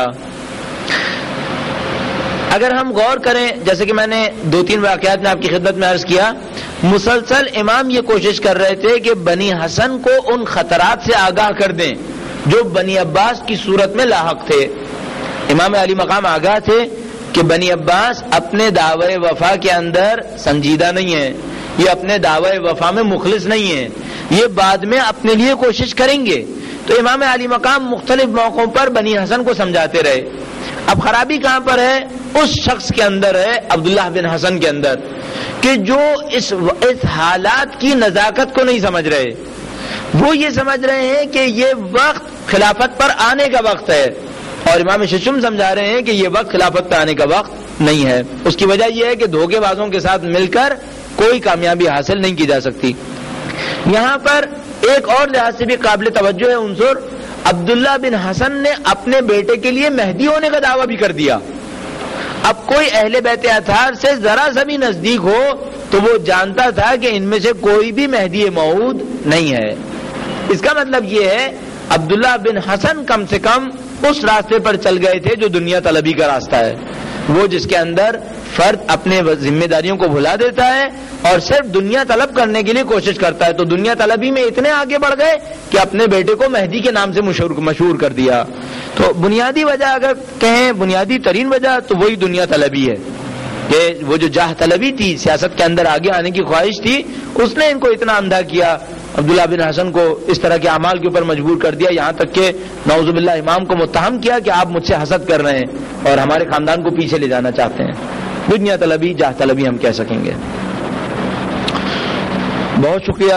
اگر ہم غور کریں، جیسے کہ میں نے دو تین واقعات میں آپ کی خدمت میں عرض کیا، مسلسل امام یہ کوشش کر رہے تھے کہ بنی حسن کو ان خطرات سے آگاہ کر دیں جو بنی عباس کی صورت میں لاحق تھے۔ امام علی مقام آگاہ تھے کہ بنی عباس اپنے دعوی وفا کے اندر سنجیدہ نہیں ہے، یہ اپنے دعوی وفا میں مخلص نہیں ہے، یہ بعد میں اپنے لیے کوشش کریں گے۔ تو امام علی مقام مختلف موقعوں پر بنی حسن کو سمجھاتے رہے۔ اب خرابی کہاں پر ہے؟ اس شخص کے اندر ہے، عبداللہ بن حسن کے اندر، کہ جو اس اس حالات کی نزاکت کو نہیں سمجھ رہے۔ وہ یہ سمجھ رہے ہیں کہ یہ وقت خلافت پر آنے کا وقت ہے، اور امام ششم سمجھا رہے ہیں کہ یہ وقت خلافت پر آنے کا وقت نہیں ہے۔ اس کی وجہ یہ ہے کہ دھوکے بازوں کے ساتھ مل کر کوئی کامیابی حاصل نہیں کی جا سکتی۔ یہاں پر ایک اور لحاظ سے بھی قابل توجہ ہے عنصر، عبداللہ بن حسن نے اپنے بیٹے کے لیے مہدی ہونے کا دعویٰ بھی کر دیا۔ اب کوئی اہل بیت اطہار سے ذرا سا بھی نزدیک ہو تو وہ جانتا تھا کہ ان میں سے کوئی بھی مہدی موعود نہیں ہے۔ اس کا مطلب یہ ہے عبداللہ بن حسن کم سے کم اس راستے پر چل گئے تھے جو دنیا طلبی کا راستہ ہے، وہ جس کے اندر فرد اپنے ذمہ داریوں کو بھلا دیتا ہے اور صرف دنیا طلب کرنے کے لیے کوشش کرتا ہے۔ تو دنیا طلبی میں اتنے آگے بڑھ گئے کہ اپنے بیٹے کو مہدی کے نام سے مشہور مشہور کر دیا۔ تو بنیادی وجہ اگر کہیں، بنیادی ترین وجہ تو وہی دنیا طلبی ہے کہ وہ جو جاہ طلبی تھی، سیاست کے اندر آگے آنے کی خواہش تھی، اس نے ان کو اتنا اندھا کیا، عبداللہ بن حسن کو اس طرح کے اعمال کے اوپر مجبور کر دیا، یہاں تک کہ نعوذ باللہ امام کو متہم کیا کہ آپ مجھ سے حسد کر رہے ہیں اور ہمارے خاندان کو پیچھے لے جانا چاہتے ہیں۔ دنیا طلبی، جاہ طلبی ہم کہہ سکیں گے۔ بہت شکریہ۔